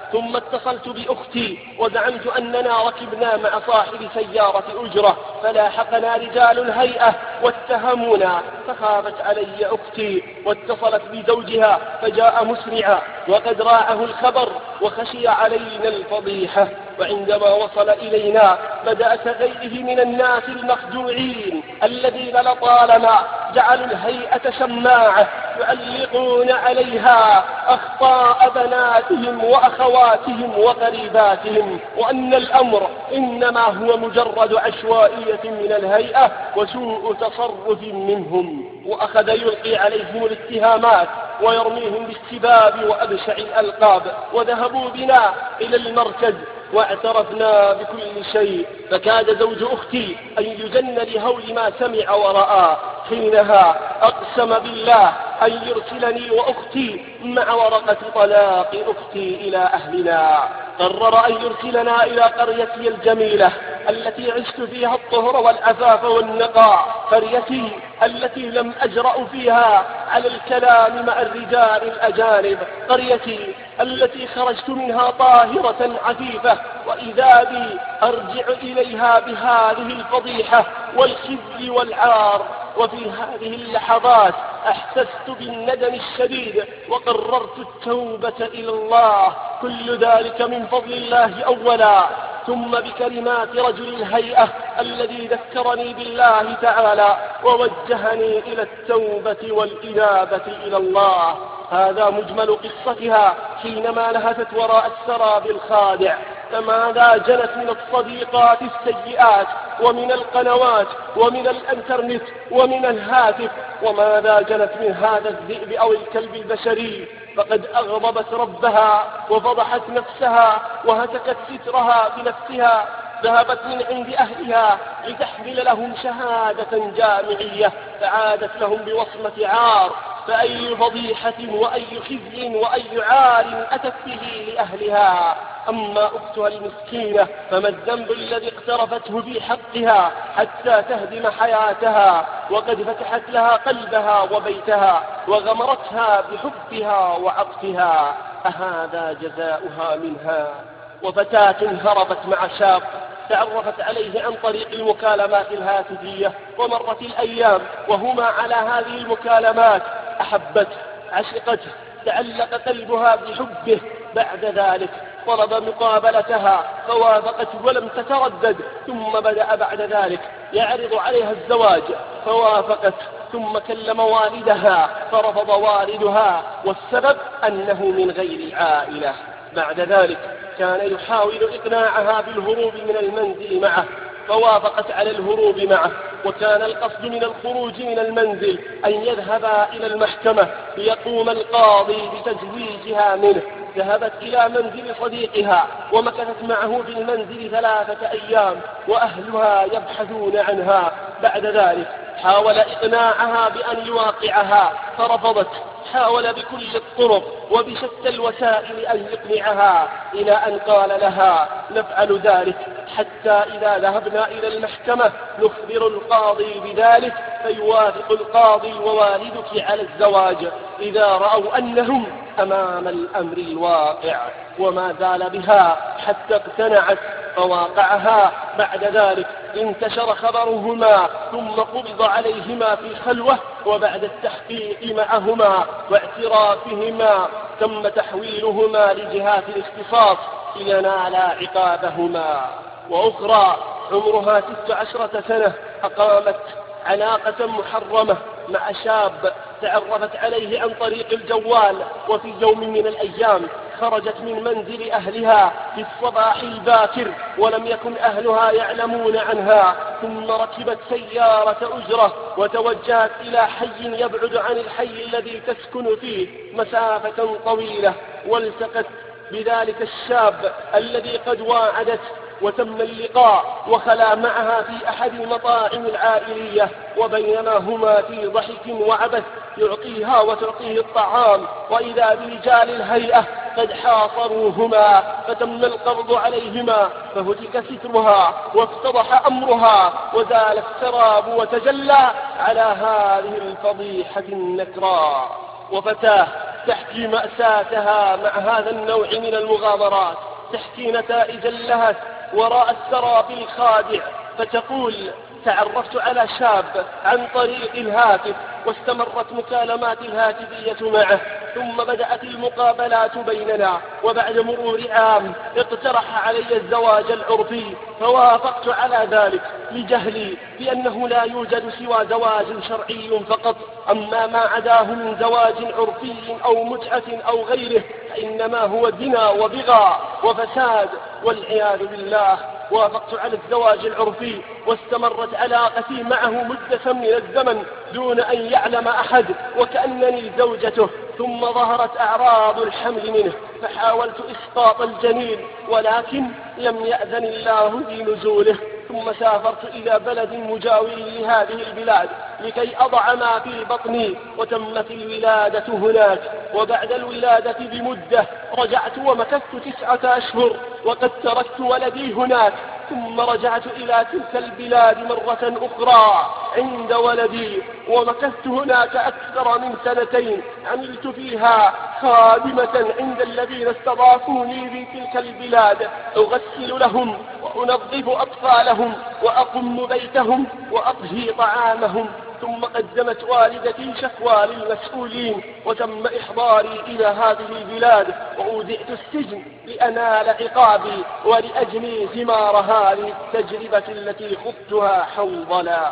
ثم اتصلت بأختي وزعمت أننا ركبنا مع صاحب سيارة أجرة، فلاحقنا رجال الهيئة واتهمونا، فخافت علي أختي واتصلت بزوجها فجاء مسرعا وقد راعه الخبر وخشي علينا الفضيحة. وعندما وصل إلينا بدأ كغيره من الناس المخدوعين الذين لطالما جعلوا الهيئة شماعة يعلقون عليها أخطاء بناتهم وأخواتهم وقريباتهم، وأن الأمر إنما هو مجرد عشوائية من الهيئة وسوء تصرف منهم، وأخذ يلقي عليهم الاتهامات ويرميهم بالسباب وأبشع الألقاب. وذهبوا بنا إلى المركز واعترفنا بكل شيء، فكاد زوج أختي أن يجن لهول ما سمع ورأى. حينها أقسم بالله أن يرسلني وأختي مع ورقة طلاق أختي إلى أهلنا. قرر أن يرسلنا إلى قريتي الجميلة التي عشت فيها الطهر والعفاف والنقاء، قريتي التي لم أجرأ فيها على الكلام مع الرجال الأجانب، قريتي التي خرجت منها طاهرة عفيفة، وإذا بي أرجع إليها بهذه الفضيحة والخزي والعار. وفي هذه اللحظات أحسست بالندم الشديد وقررت التوبة إلى الله، كل ذلك من فضل الله أولا، ثم بكلمات رجل الهيئة الذي ذكرني بالله تعالى ووجهني إلى التوبة والإنابة إلى الله. هذا مجمل قصتها حينما لهثت وراء السراب الخادع. فماذا جنت من الصديقات السيئات ومن القنوات ومن الانترنت ومن الهاتف، وماذا جنت من هذا الذئب أو الكلب البشري، فقد أغضبت ربها وفضحت نفسها وهتكت سترها بنفسها. ذهبت من عند أهلها لتحمل لهم شهادة جامعية فعادت لهم بوصمة عار، فأي فضيحة وأي خزي وأي عار أتت به لأهلها. أما أختها المسكينة فما الذنب الذي اقترفته في حقها حتى تهدم حياتها، وقد فتحت لها قلبها وبيتها وغمرتها بحبها وعطفها، أهذا جزاؤها منها؟ وفتاة هربت مع شاب تعرفت عليه عن طريق المكالمات الهاتفية، ومرت الأيام وهما على هذه المكالمات، أحبته عشقته تعلق قلبها بحبه. بعد ذلك طلب مقابلتها فوافقت ولم تتردد، ثم بدأ بعد ذلك يعرض عليها الزواج فوافقت، ثم كلم والدها فرفض والدها، والسبب أنه من غير العائلة. بعد ذلك كان يحاول إقناعها بالهروب من المنزل معه فوافقت على الهروب معه، وكان القصد من الخروج من المنزل أن يذهبا إلى المحكمة ليقوم القاضي بتزويجها منه. ذهبت إلى منزل صديقها ومكثت معه في المنزل 3 أيام وأهلها يبحثون عنها. بعد ذلك حاول إقناعها بأن يواقعها فرفضت، حاول بكل الطرق وبشتى الوسائل أن يقنعها، إلى أن قال لها نفعل ذلك، حتى إذا ذهبنا إلى المحكمة نخبر القاضي بذلك فيوافق القاضي ووالدك على الزواج إذا رأوا أنهم أمام الأمر الواقع. وما زال بها حتى اقتنعت فواقعها. بعد ذلك انتشر خبرهما ثم قبض عليهما في خلوة، وبعد التحقيق معهما واعترافهما تم تحويلهما لجهات الاختصاص لينالا عقابهما. وأخرى عمرها 16 سنة أقامت علاقة محرمة مع شاب تعرفت عليه عن طريق الجوال، وفي يوم من الأيام خرجت من منزل أهلها في الصباح الباكر ولم يكن أهلها يعلمون عنها، ثم ركبت سيارة أجرة وتوجهت إلى حي يبعد عن الحي الذي تسكن فيه مسافة طويلة، والتقت بذلك الشاب الذي قد واعدت، وتم اللقاء وخلا معها في أحد المطاعم العائلية، وبينما هما في ضحك وعبث يعطيها وتعطيه الطعام، وإذا برجال الهيئة قد حاصروهما فتم القبض عليهما، فهتك سترها وافتضح أمرها وزال السراب وتجلى على هذه الفضيحة النكراء. وفتاة تحكي مأساتها مع هذا النوع من المغامرات، تحكي نتائج اللهث وراء السراب الخادع، فتقول: تعرفت على شاب عن طريق الهاتف، واستمرت مكالمات الهاتفية معه، ثم بدأت المقابلات بيننا، وبعد مرور عام اقترح علي الزواج العرفي، فوافقت على ذلك لجهلي بأنه لا يوجد سوى زواج شرعي فقط، أما ما عداه من زواج عرفي أو متعة أو غيره فإنما هو زنا وبغى وفساد والعياذ بالله. وافقت على الزواج العرفي، واستمرت علاقتي معه مدة من الزمن دون أن يعلم أحد، وكأنني زوجته. ثم ظهرت أعراض الحمل منه، فحاولت إسقاط الجنين، ولكن لم يأذن الله بنزوله. ثم سافرت إلى بلد مجاور لهذه البلاد لكي أضع ما في بطني، وتمت الولادة هناك. وبعد الولادة بمدة رجعت ومكثت 9 أشهر، وقد تركت ولدي هناك. ثم رجعت إلى تلك البلاد مرة أخرى عند ولدي، ومكثت هناك أكثر من 2 عملت فيها خادمة عند الذين استضافوني في تلك البلاد، أغسل لهم وأنظف أطفالهم وأقم بيتهم وأطهي طعامهم. ثم قدمت والدتي شكوى للمسؤولين، وتم إحضاري إلى هذه البلاد، وأودعت السجن لأنال عقابي ولأجني ثمار هذه التجربة التي خضتها حنظلا.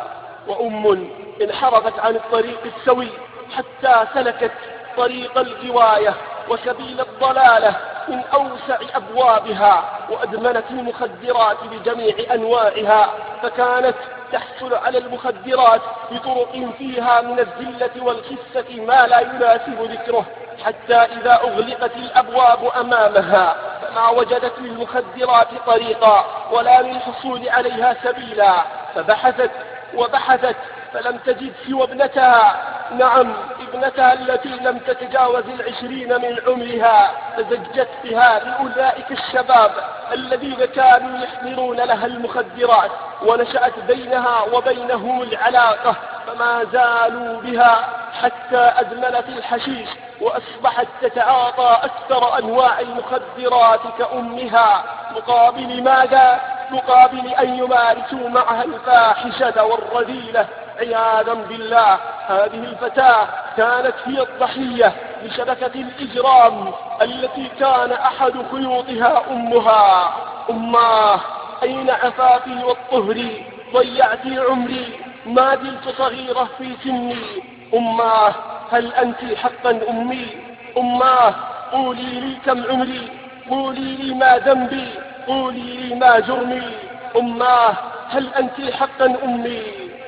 وأم انحرفت عن الطريق السوي حتى سلكت طريق الغواية وسبيل الضلالة من أوسع أبوابها، وأدمنت المخدرات بجميع أنواعها، فكانت تحصل على المخدرات بطرق فيها من الذلة والخسة ما لا يناسب ذكره، حتى إذا أغلقت الأبواب أمامها فما وجدت للمخدرات طريقا ولا للحصول عليها سبيلا، فبحثت وبحثت فلم تجد سوى ابنتها، نعم ابنتها التي لم تتجاوز 20 من عمرها، فزجت بها لأولئك الشباب الذين كانوا يحضرون لها المخدرات، ونشأت بينها وبينهم العلاقة، فما زالوا بها حتى أدمنت الحشيش، وأصبحت تتعاطى أكثر أنواع المخدرات كأمها، مقابل ماذا؟ مقابل أن يمارسوا معها الفاحشة والرذيلة عياذا بالله. هذه الفتاة كانت هي الضحية لشبكة الإجرام التي كان أحد خيوطها أمها. أماه أين عفافي والطهري؟ ضيعت عمري، ما زلت صغيرة في سني. أماه هل أنت حقا أمي؟ أماه قولي لي كم عمري، قولي لي ما ذنبي، قولي لي ما جرمي. أماه هل أنت حقا أمي؟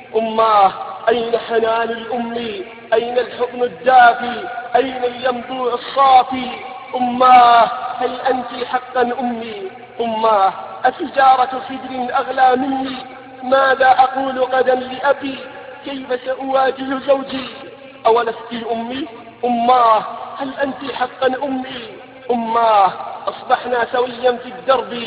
أماه أين حنان الأم؟ أين الحضن الدافي؟ أين الينبوع الصافي؟ أماه هل أنت حقا أمي؟ أماه أتجارة خدر أغلى مني؟ ماذا أقول غدا لأبي؟ كيف سأواجه زوجي؟ أولست أمي؟ أماه هل أنت حقا أمي؟ أماه أصبحنا سويا في الدرب،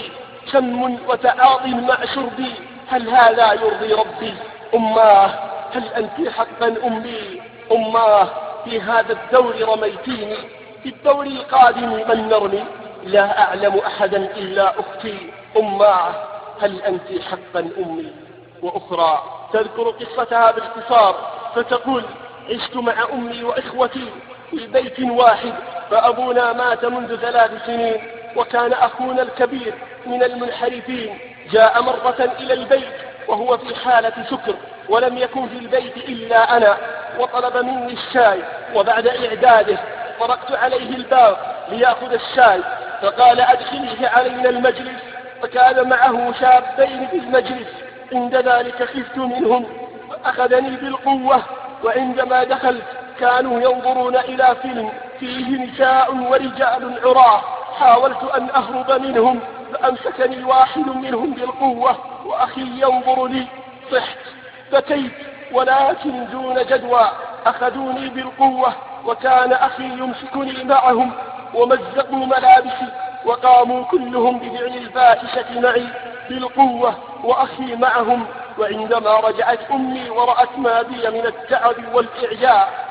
شم وتعاط مع شربي، هل هذا يرضي ربي؟ أماه هل أنت حقا أمي؟ أماه في هذا الدور رميتيني، في الدور القادم من نرمي؟ لا أعلم أحدا إلا أختي. أماه هل أنت حقا أمي؟ وأخرى تذكر قصتها باختصار فتقول: عشت مع أمي وإخوتي في بيت واحد، فأبونا مات منذ 3 سنين، وكان أخونا الكبير من المنحرفين جاء مرة إلى البيت وهو في حالة سكر، ولم يكن في البيت إلا أنا، وطلب مني الشاي، وبعد إعداده طرقت عليه الباب ليأخذ الشاي، فقال: أدخليه علينا المجلس، فكان معه شابين في المجلس، عند ذلك خفت منهم فأخذني بالقوة، وعندما دخلت كانوا ينظرون إلى فيلم فيه نساء ورجال عراة، حاولت أن أهرب منهم فأمسكني واحد منهم بالقوة وأخي ينظر لي، صحت بكيت ولكن دون جدوى، أخذوني بالقوة وكان أخي يمسكني معهم ومزقوا ملابسي وقاموا كلهم بفعل الفاحشة معي بالقوة وأخي معهم. وعندما رجعت أمي ورأت ما بي من التعب والإعياء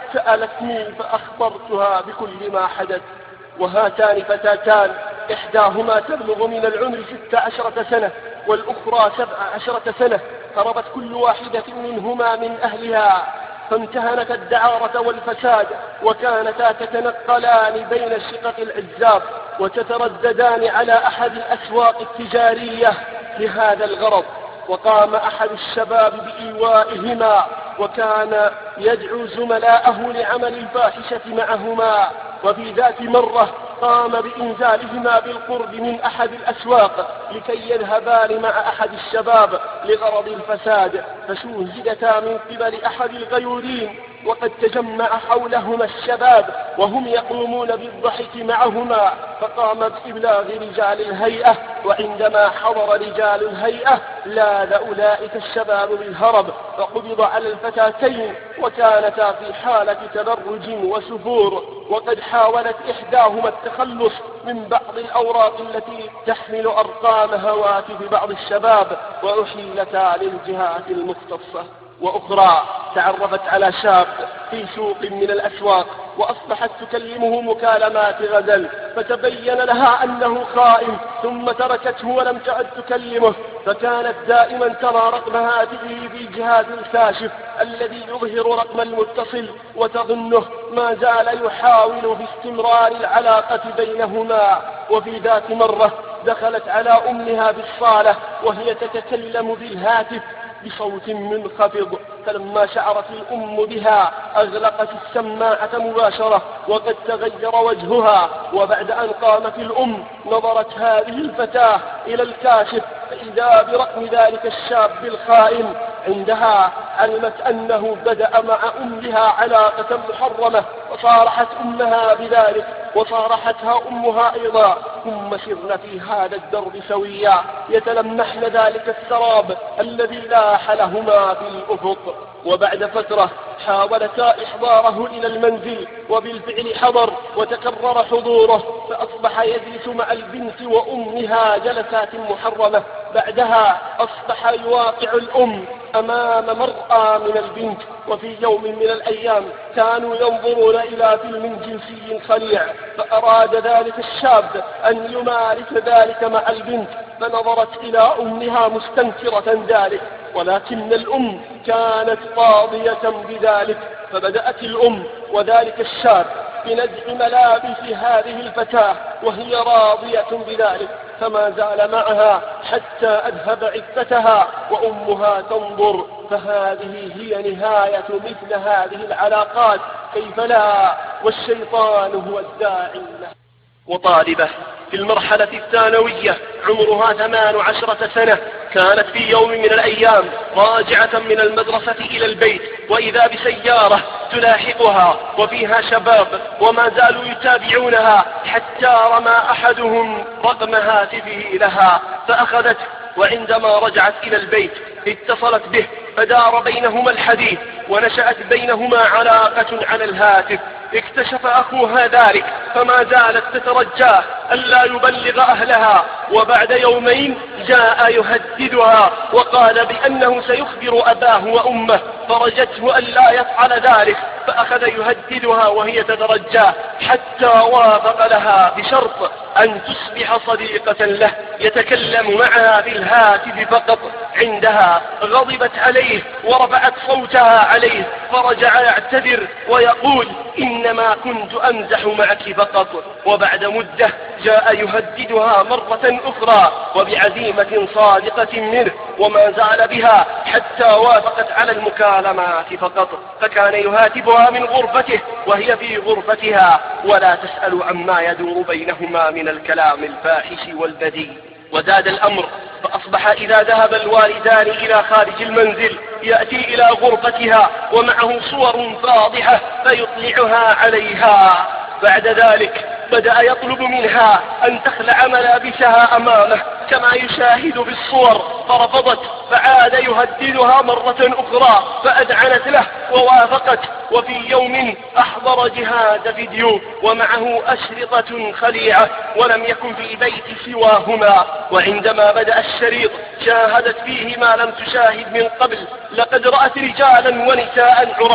سألتني فأخبرتها بكل ما حدث. وهاتان فتاتان إحداهما تبلغ من العمر 16 سنة والأخرى 17 سنة، هربت كل واحدة منهما من أهلها فامتهنت الدعارة والفساد، وكانتا تتنقلان بين الشقق العزاب وتترددان على أحد الأسواق التجارية لهذا الغرض. وقام أحد الشباب بإيوائهما وكان يدعو زملاءه لعمل الفاحشة معهما، وفي ذات مرة قام بإنزالهما بالقرب من أحد الأسواق لكي يذهبان مع أحد الشباب لغرض الفساد، فشوهدتا من قبل أحد الغيورين وقد تجمع حولهما الشباب وهم يقومون بالضحك معهما، فقام بإبلاغ رجال الهيئة، وعندما حضر رجال الهيئة لاذ أولئك الشباب بالهرب فقبض على الفتاتين، وكانتا في حالة تبرج وسفور، وقد حاولت إحداهما التخلص من بعض الأوراق التي تحمل أرقام هواتف بعض الشباب وأحيلتا للجهات المختصة. وأخرى تعرفت على شاب في سوق من الأسواق وأصبحت تكلمه مكالمات غزل، فتبين لها أنه خائن ثم تركته ولم تعد تكلمه، فكانت دائما ترى رقم هاتفه في جهاز الكاشف الذي يظهر رقم المتصل وتظنه ما زال يحاول في استمرار العلاقة بينهما. وفي ذات مرة دخلت على أمها بالصالة وهي تتكلم بالهاتف بصوت منخفض، فلما شعرت الأم بها أغلقت السماعة مباشرة وقد تغير وجهها. وبعد أن قامت الأم نظرت هذه الفتاة إلى الكاشف فإذا برقم ذلك الشاب الخائن. عندها علمت أنه بدأ مع أمها علاقة محرمة وصارحت أمها بذلك وصارحتها أمها أيضا، ثم سرن في هذا الدرب سويا يتلمحن ذلك السراب الذي لاح لهما في الأفق. وبعد فترة حاولتا إحضاره إلى المنزل وبالفعل حضر وتكرر حضوره، فأصبح يجلس مع البنت وأمها جلسات محرمة. بعدها أصبح يواقع الأم أمام مرأى من البنت. وفي يوم من الأيام كانوا ينظرون إلى فيلم جنسي خليع، فأراد ذلك الشاب أن يمارس ذلك مع البنت، فنظرت إلى أمها مستنكرة ذلك، ولكن الأم كانت قاضية بذلك، فبدأت الأم وذلك الشاب بنزع ملابس هذه الفتاة وهي راضية بذلك، فما زال معها حتى أذهب عفتها وأمها تنظر. فهذه هي نهاية مثل هذه العلاقات، كيف لا، والشيطان هو الداعي له. وطالبة في المرحلة الثانوية عمرها 18 سنة كانت في يوم من الأيام راجعة من المدرسة إلى البيت، وإذا بسيارة تلاحقها وفيها شباب وما زالوا يتابعونها حتى رمى أحدهم رقم هاتفه لها فأخذته، وعندما رجعت إلى البيت اتصلت به فدار بينهما الحديث ونشأت بينهما علاقة على الهاتف. اكتشف أخوها ذلك فما زالت تترجاه ألا يبلغ أهلها، وبعد يومين جاء يهددها وقال بأنه سيخبر أباه وأمه، فرجته ألا يفعل ذلك، فأخذ يهددها وهي تترجاه حتى وافق لها بشرط أن تصبح صديقة له يتكلم معها بالهاتف فقط. عندها غضبت عليه ورفعت صوتها عليه، فرجع يعتذر ويقول إنما كنت أمزح معك فقط. وبعد مدة جاء يهددها مرة أخرى وبعزيمة صادقة منه، وما زال بها حتى وافقت على المكالمات فقط، فكان يهاتفها من غرفته وهي في غرفتها ولا تسأل عما يدور بينهما من الكلام الفاحش والبذيء. وزاد الأمر فأصبح إذا ذهب الوالدان إلى خارج المنزل يأتي إلى غرفتها ومعه صور فاضحة فيطلعها عليها. بعد ذلك بدأ يطلب منها أن تخلع ملابسها أمامه كما يشاهد في الصور، فرفضت، فعاد يهددها مرة أخرى فأذعنت له ووافقت. وفي يوم أحضر جهاز فيديو ومعه أشرطة خليعة ولم يكن في البيت سواهما، وعندما بدأ الشريط شاهدت فيه ما لم تشاهد من قبل، لقد رأت رجالا ونساء عراه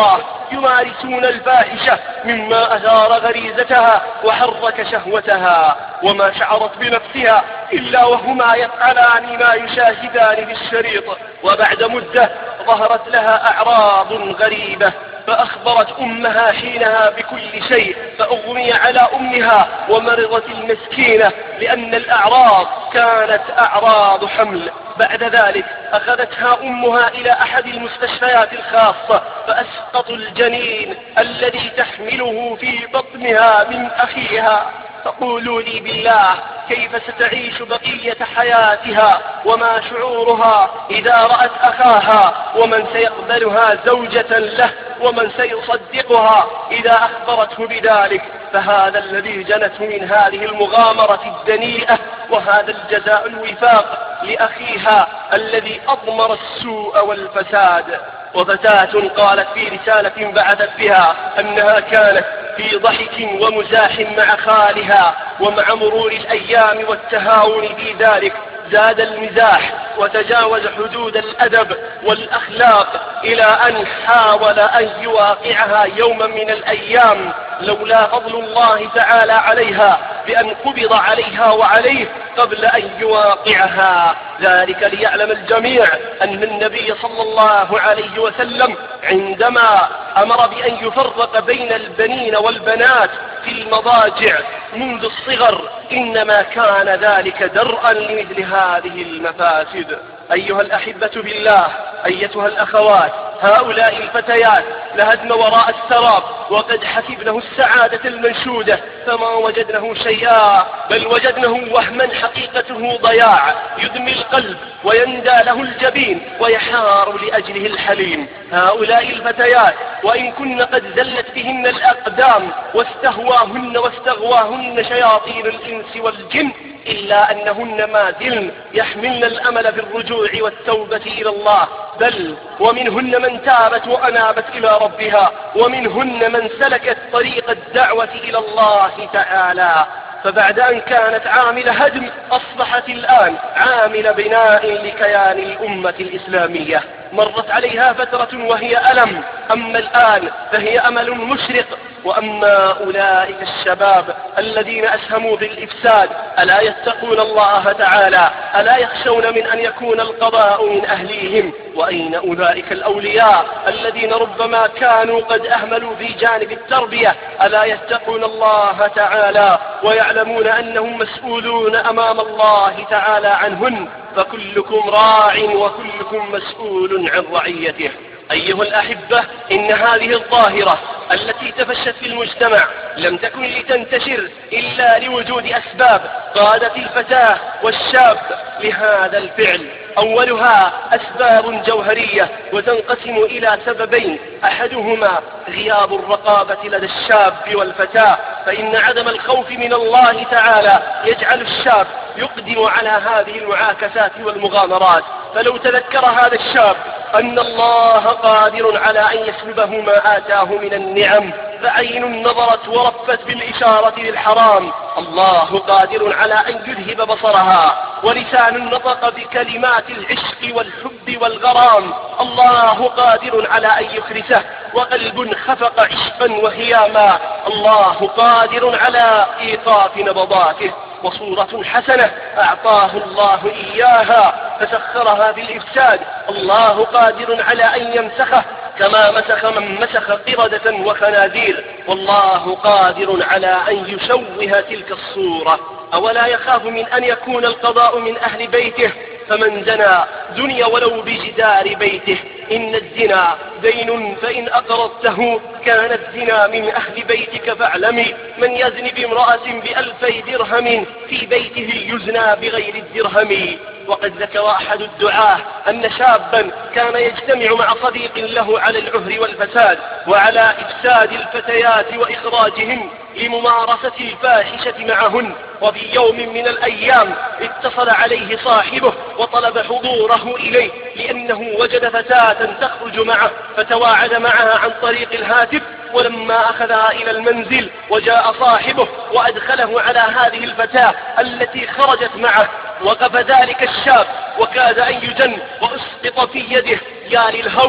يمارسون الفاحشة مما أثار غريزتها وحرك شهوتها، وما شعرت بنفسها إلا وهما يفعلان ما يشاهدان في الشريط. وبعد مدة ظهرت لها أعراض غريبة، فأخبرت أمها حينها بكل شيء، فأغمي على أمها ومرضت المسكينة لأن الأعراض كانت أعراض حمل. بعد ذلك أخذتها أمها إلى أحد المستشفيات الخاصة، فأسقطوا الجنين الذي تحمله في بطنها من أخيها. فقولوا لي بالله، كيف ستعيش بقية حياتها وما شعورها إذا رأت أخاها؟ ومن سيقبلها زوجة له؟ ومن سيصدقها إذا أخبرته بذلك؟ فهذا الذي جنته من هذه المغامرة الدنيئة، وهذا الجزاء الوفاق لأخيها الذي أضمر السوء والفساد. وفتاة قالت في رسالة بعثت بها أنها كانت في ضحك ومزاح مع خالها، ومع مرور الأيام والتهاون في ذلك زاد المزاح وتجاوز حدود الأدب والأخلاق، إلى أن حاول أن يواقعها يوما من الأيام، لولا فضل الله تعالى عليها بأن قبض عليها وعليه قبل أن يواقعها. ذلك ليعلم الجميع أن النبي صلى الله عليه وسلم عندما أمر بأن يفرق بين البنين والبنات في المضاجع منذ الصغر إنما كان ذلك درءا لمثل هذه المفاسد. أيها الأحبة بالله، أيتها الأخوات، هؤلاء الفتيات لهدن وراء السراب، وقد حسبنه السعادة المنشودة فما وجدنه شيئا، بل وجدنه وهما حقيقته ضياع، يدمي القلب ويندى له الجبين ويحار لأجله الحليم. هؤلاء الفتيات وإن كن قد زلت بهن الأقدام واستهواهن واستغواهن شياطين الإنس والجن، إلا أنهن ما زلن يحملن الأمل في الرجوع والتوبة إلى الله، بل ومنهن من تابت وأنابت إلى ربها، ومنهن من سلكت طريق الدعوة إلى الله تعالى. فبعد أن كانت عامل هدم أصبحت الآن عامل بناء لكيان الأمة الإسلامية. مرت عليها فترة وهي ألم، أما الآن فهي أمل مشرق. وأما أولئك الشباب الذين أسهموا في الإفساد ألا يتقون الله تعالى؟ ألا يخشون من أن يكون القضاء من أهليهم؟ وأين أولئك الأولياء الذين ربما كانوا قد أهملوا في جانب التربية؟ ألا يتقون الله تعالى ويعلمون أنهم مسؤولون أمام الله تعالى عنهن؟ فكلكم راع وكلكم مسؤول عن رعيته. أيها الأحبة، إن هذه الظاهرة التي تفشت في المجتمع لم تكن لتنتشر إلا لوجود أسباب قادت الفتاة والشاب لهذا الفعل. أولها أسباب جوهرية وتنقسم إلى سببين، أحدهما غياب الرقابة لدى الشاب والفتاة، فإن عدم الخوف من الله تعالى يجعل الشاب يقدم على هذه المعاكسات والمغامرات. فلو تذكر هذا الشاب أن الله قادر على أن يسلبه ما آتاه من النعم، فعين نظرت ورفت بالإشارة للحرام، الله قادر على أن يذهب بصرها، ولسان نطق بكلمات العشق والحب والغرام، الله قادر على أن يخرسه، وقلب خفق عشقا وهياما، الله قادر على إيقاف نبضاته. وصورة حسنة أعطاه الله إياها فسخرها بالإفساد، الله قادر على أن يمسخه كما مسخ من مسخ قردة وخنازير، والله قادر على أن يشوه تلك الصورة. أولا يخاف من أن يكون القضاء من أهل بيته؟ فمن زنى دنيا ولو بجدار بيته. إن الزنا دين فإن أقرضته كان الزنا من أهل بيتك فاعلمي، من يزني بامرأة ب2000 درهم في بيته يزنى بغير الدرهم. وقد ذكر أحد الدعاة أن شابا كان يجتمع مع صديق له على العهر والفساد وعلى إفساد الفتيات وإخراجهن لممارسة الفاحشة معهن، وفي يوم من الأيام اتصل عليه صاحبه وطلب حضوره إليه لأنه وجد فتاة تخرج معه، فتواعد معها عن طريق الهاتف. ولما أخذها إلى المنزل وجاء صاحبه وأدخله على هذه الفتاة التي خرجت معه، وقف ذلك الشاب وكاد أن يجن وأسقط في يده. يا للهول،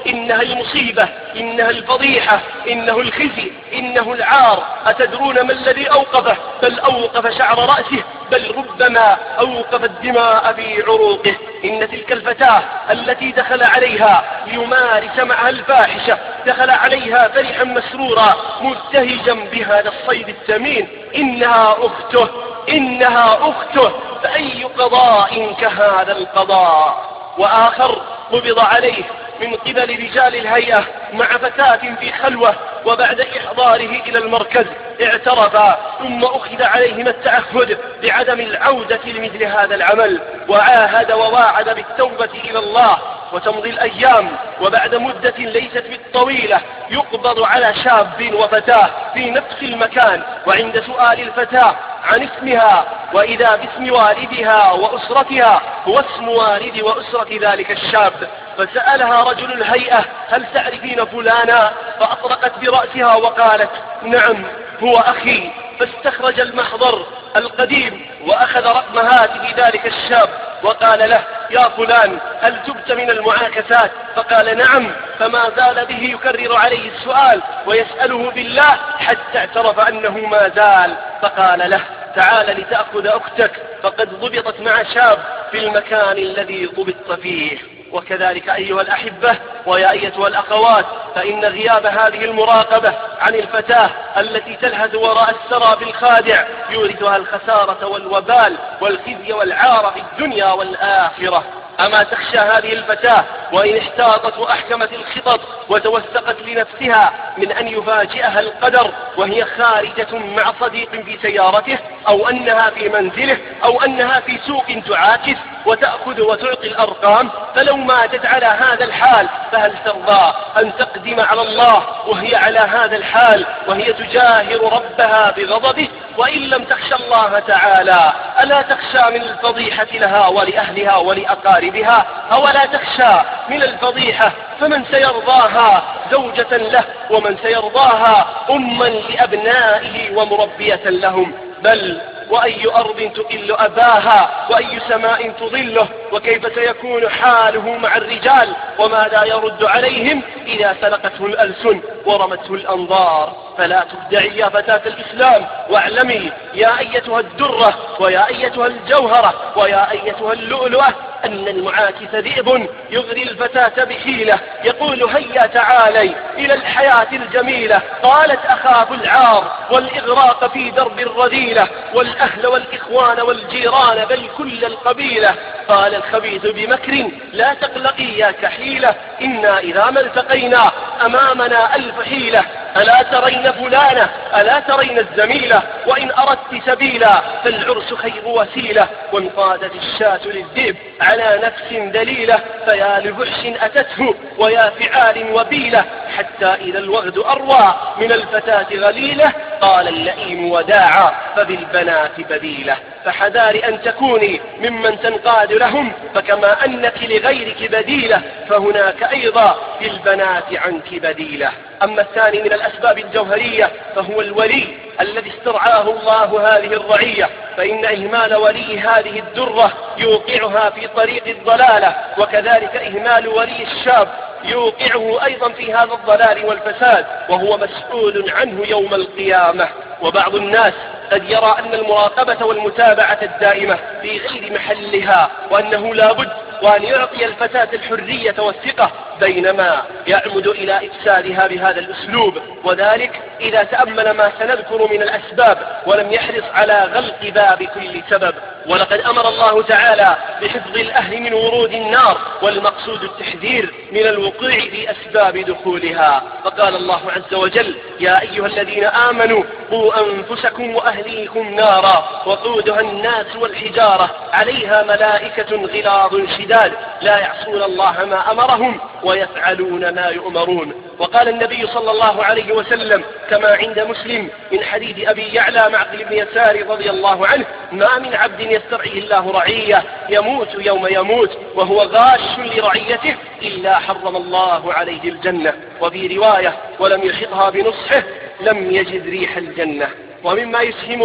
إنها المصيبة، إنها الفضيحة، إنه الخزي، إنه العار. أتدرون ما الذي أوقفه؟ بل أوقف شعر رأسه، بل ربما أوقف الدماء في عروقه. إن تلك الفتاة التي دخل عليها ليمارس معها الفاحشة دخل عليها فرحا مسرورا مبتهجا بهذا الصيد الثمين. إنها أخته، إنها أخته، فأي قضاء كهذا القضاء. وآخر قبض عليه من قبل رجال الهيئة مع فتاة في خلوة، وبعد إحضاره إلى المركز اعترف، ثم أخذ عليهما التعهد بعدم العودة لمثل هذا العمل، وعاهد وواعد بالتوبة إلى الله. وتمضي الأيام، وبعد مدة ليست بالطويلة يقبض على شاب وفتاة في نفس المكان، وعند سؤال الفتاة عن اسمها وإذا باسم والدها وأسرتها هو اسم والد وأسرة ذلك الشاب، فسألها رجل الهيئة: هل تعرفين فلانا؟ فأطرقت برأسها وقالت: نعم هو أخي. فاستخرج المحضر القديم وأخذ رقم هاتف ذلك الشاب وقال له: يا فلان، هل تبت من المعاكسات؟ فقال: نعم. فما زال به يكرر عليه السؤال ويسأله بالله حتى اعترف أنه ما زال. فقال له: تعال لتأخذ أختك، فقد ضبطت مع شاب في المكان الذي ضبطت فيه. وكذلك أيها الأحبة ويا أيتها الأخوات، فإن غياب هذه المراقبة عن الفتاة التي تلهث وراء السراب الخادع يورثها الخسارة والوبال والخزي والعار في الدنيا والآخرة. أما تخشى هذه الفتاة وإن احتاطت وأحكمت الخطط وتوثقت لنفسها من أن يفاجئها القدر وهي خارجة مع صديق في سيارته، أو أنها في منزله، أو أنها في سوق تعاكس وتأخذ وتعطي الأرقام، فلو ماتت على هذا الحال فهل ترضى أن تقدم على الله وهي على هذا الحال، وهي تجاهر ربها بغضبه؟ وإن لم تخشى الله تعالى ألا تخشى من الفضيحة لها ولأهلها ولأقاربها؟ أولا تخشى من الفضيحة فمن سيرضاها زوجة له، ومن سيرضاها أما لأبنائه ومربية لهم؟ بل وأي أرض تقل أباها، وأي سماء تظله، وكيف سيكون حاله مع الرجال، وماذا يرد عليهم إذا سلقته الألسن ورمته الأنظار؟ فلا تخدعي يا فتاة الإسلام، واعلمي يا أيتها الدرة ويا أيتها الجوهرة ويا أيتها اللؤلؤة أن المعاكس ذئب يغري الفتاة بحيلة، يقول: هيا تعالي إلى الحياة الجميلة. قالت: أخاف العار والإغراق في درب الرذيلة، والأهل والإخوان والجيران بل كل القبيلة. قال الخبيث بمكر: لا تقلقي يا كحيلة، إنا إذا ما التقينا أمامنا ألف حيلة. ألا ترين فلانة، ألا ترين الزميلة، وإن أردت سبيلا فالعرس خير وسيلة. وانقادت الشاة للذئب على نفس ذليلة، فيا لفحش أتته ويا فعال وبيلة، حتى إذا الوغد أروى من الفتاة غليلة، قال اللئيم وداعا فبالبنات بديلة. فحذار أن تكوني ممن تنقاد لهم، فكما أنك لغيرك بديلة فهناك أيضا في البنات عنك بديلة. أما الثاني من الأسباب الجوهرية فهو الولي الذي استرعاه الله هذه الرعية، فإن إهمال ولي هذه الدرة يوقعها في طريق الضلالة، وكذلك إهمال ولي الشاب يوقعه أيضا في هذا الضلال والفساد، وهو مسؤول عنه يوم القيامة. وبعض الناس قد يرى أن المراقبة والمتابعة الدائمة في غير محلها، وأنه لا بد وأن يعطي الفتاة الحرية والثقة، بينما يعمد إلى إفسادها بهذا الأسلوب، وذلك إذا تأمل ما سنذكر من الأسباب ولم يحرص على غلق باب كل سبب. ولقد أمر الله تعالى بحفظ الأهل من ورود النار، والمقصود التحذير من الوقوع في أسباب دخولها. فقال الله عز وجل: يا أيها الذين آمنوا قوا أنفسكم وأهليكم نارا وقودها الناس والحجارة عليها ملائكة غلاظ شداد لا يعصون الله ما أمرهم ويفعلون ما يؤمرون. وقال النبي صلى الله عليه وسلم كما عند مسلم من حديث أبي يعلى معقل بن يسار رضي الله عنه: ما من عبد يسترعيه الله رعية يموت يوم يموت وهو غاش لرعيته إلا حرم الله عليه الجنة. وفي رواية: ولم يحطها بنصحه لم يجد ريح الجنة. ومما يسهم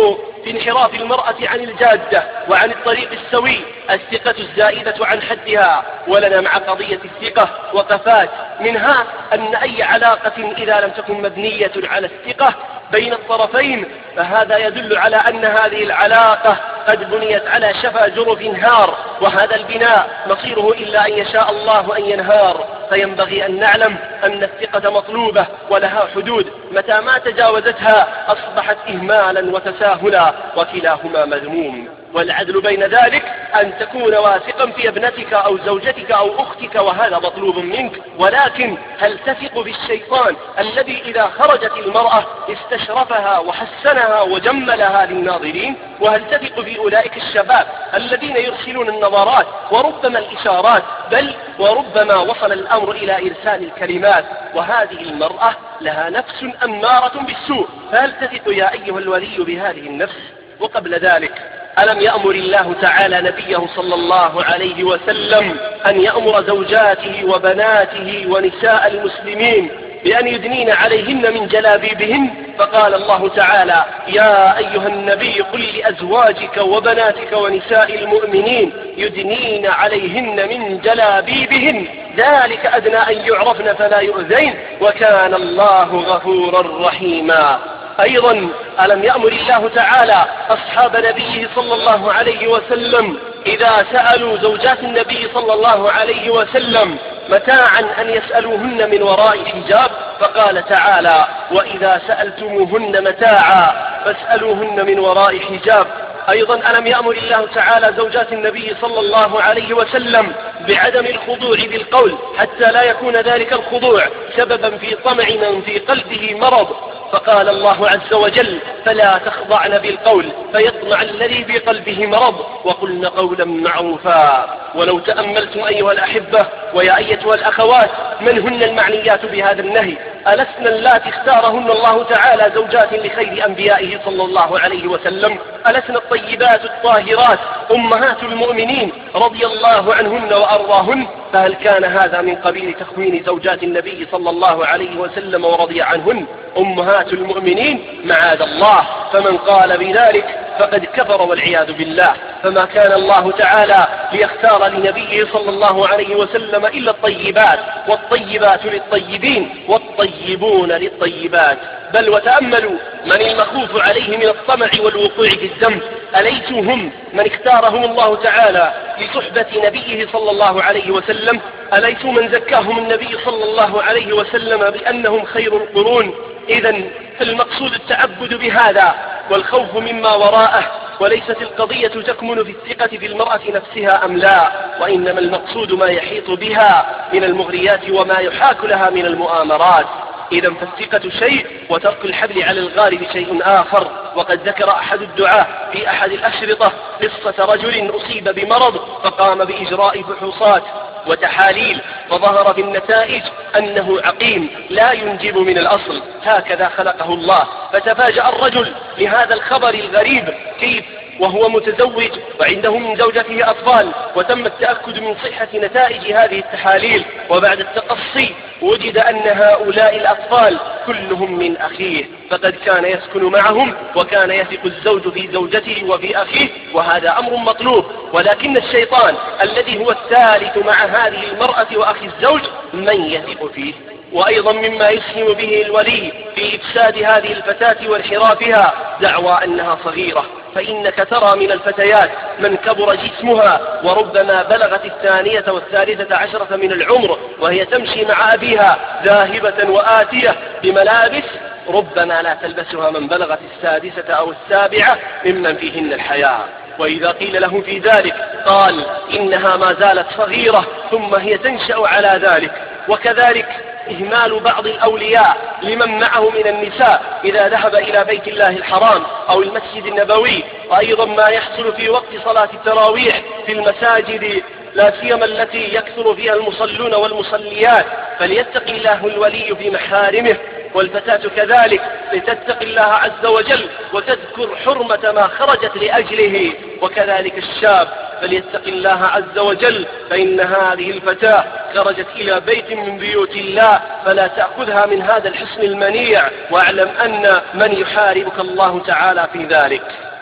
بانحراف المرأة عن الجادة وعن الطريق السوي الثقة الزائدة عن حدها. ولنا مع قضية الثقة وقفات، منها أن أي علاقة إذا لم تكن مبنية على الثقة بين الطرفين فهذا يدل على أن هذه العلاقة قد بنيت على شفا جرف هار، وهذا البناء مصيره إلا أن يشاء الله أن ينهار. فينبغي أن نعلم أن الثقة مطلوبة ولها حدود، متى ما تجاوزتها أصبحت إهمالا وتساهلا، وكلاهما مذموم. والعدل بين ذلك أن تكون واثقا في ابنتك أو زوجتك أو أختك، وهذا مطلوب منك. ولكن هل تثق بالشيطان الذي إذا خرجت المرأة استشرفها وحسنها وجملها للناظرين؟ وهل تثق في أولئك الشباب الذين يرسلون النظرات وربما الإشارات، بل وربما وصل الأمر إلى إرسال الكلمات؟ وهذه المرأة لها نفس أمارة بالسوء، فهل تثق يا أيها الولي بهذه النفس؟ وقبل ذلك، ألم يأمر الله تعالى نبيه صلى الله عليه وسلم أن يأمر زوجاته وبناته ونساء المسلمين بأن يدنين عليهن من جلابيبهن؟ فقال الله تعالى: يا أيها النبي قل لأزواجك وبناتك ونساء المؤمنين يدنين عليهن من جلابيبهن ذلك أدنى أن يعرفن فلا يؤذين وكان الله غفورا رحيما. أيضا ألم يأمر الله تعالى أصحاب نبيه صلى الله عليه وسلم إذا سألوا زوجات النبي صلى الله عليه وسلم متاعا أن يسألوهن من وراء حجاب؟ فقال تعالى: وإذا سألتموهن متاعا فاسألوهن من وراء حجاب. أيضا ألم يأمر الله تعالى زوجات النبي صلى الله عليه وسلم بعدم الخضوع بالقول حتى لا يكون ذلك الخضوع سببا في طمع من في قلبه مرض؟ فقال الله عز وجل: فلا تخضعن بالقول فيطمع الذي في قلبه مرض وقلن قولا معروفا. ولو تأملتم أيها الأحبة ويا أيتها الأخوات من هن المعنيات بهذا النهي، ألسن اللاتي اختارهن الله تعالى زوجات لخير أنبيائه صلى الله عليه وسلم؟ ألسن الطيبات الطاهرات أمهات المؤمنين رضي الله عنهن وأرضاهن؟ فهل كان هذا من قبيل تخوين زوجات النبي صلى الله عليه وسلم ورضي عنهن أمهات المؤمنين؟ معاذ الله، فمن قال بذلك فقد كفر والعياذ بالله. فما كان الله تعالى ليختار لنبيه صلى الله عليه وسلم إلا الطيبات، والطيبات للطيبين والطيبون للطيبات. بل وتأملوا من المخوف عليه من الطمع والوقوع في الذنب، أليسوا هم من اختارهم الله تعالى لصحبة نبيه صلى الله عليه وسلم؟ أليسوا من زكاهم النبي صلى الله عليه وسلم بأنهم خير القرون؟ إذن المقصود التعبد بهذا والخوف مما وراءه، وليست القضية تكمن في الثقة في المرأة نفسها أم لا، وإنما المقصود ما يحيط بها من المغريات وما يحاك لها من المؤامرات. إذا فالثقة شيء وترك الحبل على الغارب شيء آخر. وقد ذكر أحد الدعاة في أحد الأشرطة قصة رجل أصيب بمرض فقام بإجراء فحوصات وتحاليل، فظهر في النتائج أنه عقيم لا ينجب من الأصل، هكذا خلقه الله. فتفاجأ الرجل لهذا الخبر الغريب، كيف وهو متزوج وعنده من زوجته أطفال، وتم التأكد من صحة نتائج هذه التحاليل، وبعد التقصي وجد أن هؤلاء الأطفال كلهم من أخيه، فقد كان يسكن معهم وكان يثق الزوج في زوجته وفي أخيه، وهذا أمر مطلوب. ولكن الشيطان الذي هو الثالث مع هذه المرأة وأخي الزوج من يثق فيه؟ وأيضا مما يسهم به الولي في إفساد هذه الفتاة وانحرافها دعوى أنها صغيرة، فإنك ترى من الفتيات من كبر جسمها وربما بلغت 2 و13 عشرة من العمر وهي تمشي مع أبيها ذاهبة وآتية بملابس ربما لا تلبسها من بلغت 6 أو 7 ممن فيهن الحياة. وإذا قيل له في ذلك قال إنها ما زالت صغيرة ثم هي تنشأ على ذلك. وكذلك إهمال بعض الأولياء لمن معه من النساء إذا ذهب إلى بيت الله الحرام أو المسجد النبوي، وأيضا ما يحصل في وقت صلاة التراويح في المساجد لا سيما التي يكثر فيها المصلون والمصليات، فليتق الله الولي في محارمه، والفتاة كذلك لتتق الله عز وجل وتذكر حرمة ما خرجت لأجله، وكذلك الشاب فليتق الله عز وجل، فإن هذه الفتاة خرجت إلى بيت من بيوت الله فلا تأخذها من هذا الحصن المنيع، واعلم أن من يحاربك الله تعالى في ذلك.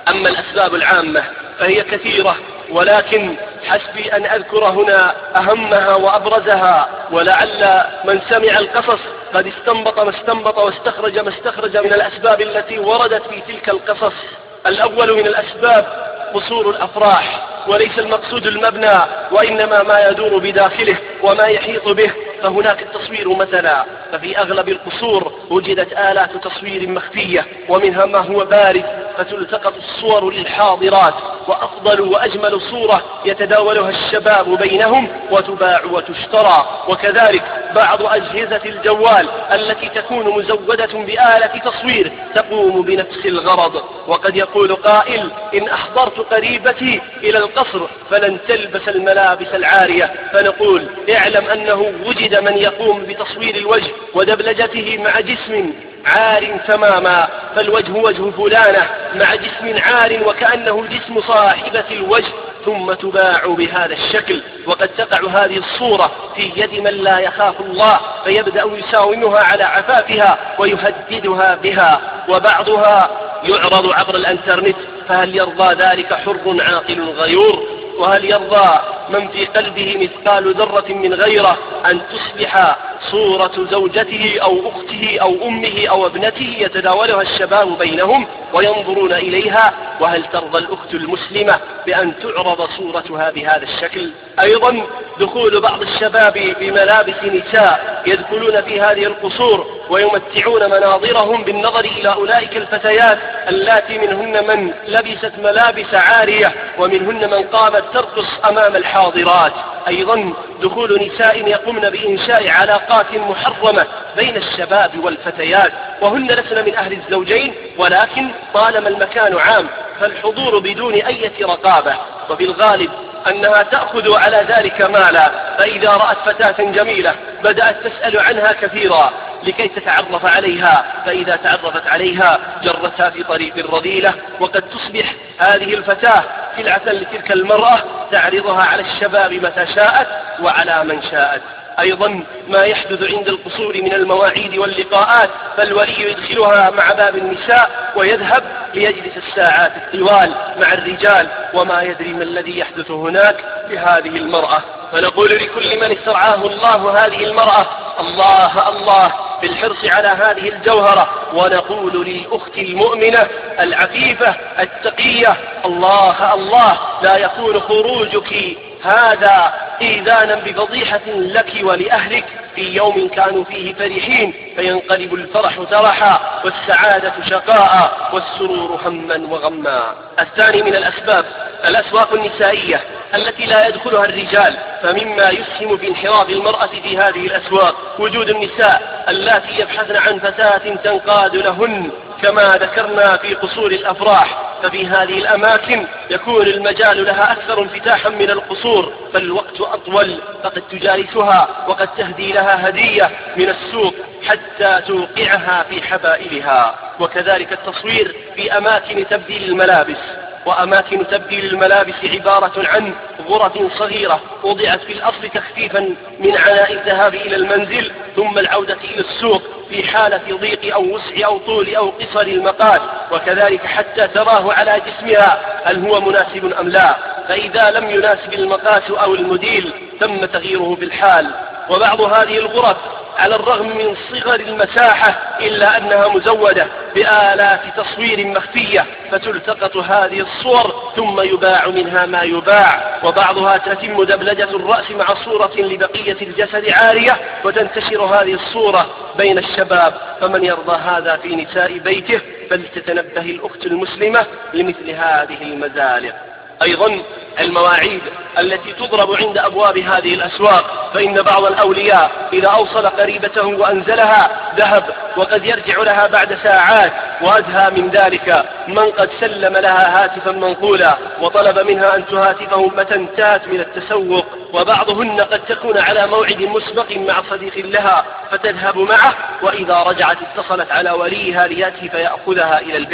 أما الأسباب العامة فهي كثيرة، ولكن حسبي أن أذكر هنا أهمها وأبرزها، ولعل من سمع القصص قد استنبط ما استنبط واستخرج ما استخرج من الأسباب التي وردت في تلك القصص. الأول من الأسباب قصور الأفراح، وليس المقصود المبنى وإنما ما يدور بداخله وما يحيط به. فهناك التصوير مثلا، ففي أغلب القصور وجدت آلات تصوير مخفية، ومنها ما هو بارز، فتلتقط الصور للحاضرات، وأفضل وأجمل صورة يتداولها الشباب بينهم وتباع وتشترى. وكذلك بعض أجهزة الجوال التي تكون مزودة بآلة تصوير تقوم بنفس الغرض. وقد يقول قائل: إن أحضرت قريبتي إلى القصر فلن تلبس الملابس العارية، فنقول: اعلم أنه وجد من يقوم بتصوير الوجه ودبلجته مع جسم عار تماما، فالوجه وجه فلانة مع جسم عار وكأنه جسم صاحبة الوجه، ثم تباع بهذا الشكل. وقد تقع هذه الصورة في يد من لا يخاف الله، فيبدأ يساومها على عفافها ويهددها بها، وبعضها يعرض عبر الانترنت. فهل يرضى ذلك حر عاقل غيور؟ وهل يرضى من في قلبه مثقال ذرة من غيره أن تصبح صورة زوجته أو أخته أو أمه أو ابنته يتداولها الشباب بينهم وينظرون إليها؟ وهل ترضى الأخت المسلمة بأن تعرض صورتها بهذا الشكل؟ أيضا دخول بعض الشباب بملابس نساء يدخلون في هذه القصور ويمتعون مناظرهم بالنظر إلى أولئك الفتيات اللاتي منهن من لبست ملابس عارية ومنهن من قامت ترقص أمام الحاضرات. أيضا دخول نساء يقومن بإنشاء علاقات محرمة بين الشباب والفتيات، وهن لسن من أهل الزوجين، ولكن طالما المكان عام فالحضور بدون أي رقابة، وفي الغالب أنها تأخذ على ذلك مالا. فإذا رأت فتاة جميلة بدأت تسأل عنها كثيرا لكي تتعرف عليها، فإذا تعرفت عليها جرتها في طريق الرذيلة، وقد تصبح هذه الفتاة سلعة لتلك المرأة تعرضها على الشباب متى شاءت وعلى من شاءت. أيضا ما يحدث عند القصور من المواعيد واللقاءات، فالولي يدخلها مع باب النساء ويذهب ليجلس الساعات الطوال مع الرجال، وما يدري ما الذي يحدث هناك لهذه المرأة. فنقول لكل من استرعاه الله هذه المرأة: الله الله بالحرص على هذه الجوهرة. ونقول للأخت المؤمنة العفيفة التقية: الله الله لا يكون خروجك هذا إيذانا بفضيحة لك ولأهلك في يوم كانوا فيه فرحين، فينقلب الفرح ترحا والسعادة شقاء والسرور هما وغما. الثاني من الأسباب الأسواق النسائية التي لا يدخلها الرجال، فمما يسهم في انحراف المرأة في هذه الأسواق وجود النساء اللاتي يبحثن عن فتاة تنقاد لهن كما ذكرنا في قصور الأفراح. ففي هذه الأماكن يكون المجال لها أكثر انفتاحا من القصور، فالوقت أطول، فقد تجالسها وقد تهدي لها هدية من السوق حتى توقعها في حبائلها. وكذلك التصوير في أماكن تبديل الملابس، وأماكن تبديل الملابس عبارة عن غرف صغيرة وضعت في الأصل تخفيفا من عناء الذهاب إلى المنزل ثم العودة إلى السوق في حالة ضيق أو وسع أو طول أو قصر المقاس، وكذلك حتى تراه على جسمها هل هو مناسب أم لا، فإذا لم يناسب المقاس أو الموديل تم تغييره بالحال. وبعض هذه الغرف على الرغم من صغر المساحة إلا أنها مزودة بآلات تصوير مخفية، فتلتقط هذه الصور ثم يباع منها ما يباع. وبعضها تتم دبلجة الرأس مع صورة لبقية الجسد عارية وتنتشر هذه الصورة بين الشباب. فمن يرضى هذا في نساء بيته فلتتنبه الأخت المسلمة لمثل هذه المزالق. أيضا المواعيد التي تضرب عند أبواب هذه الأسواق، فإن بعض الأولياء إذا أوصل قريبته وأنزلها ذهب وقد يرجع لها بعد ساعات، وأدهى من ذلك من قد سلم لها هاتفا منقولا وطلب منها أن تهاتفه متى انتهت من التسوق. وبعضهن قد تكون على موعد مسبق مع صديق لها فتذهب معه، وإذا رجعت اتصلت على وليها ليأتي فيأخذها إلى البيت.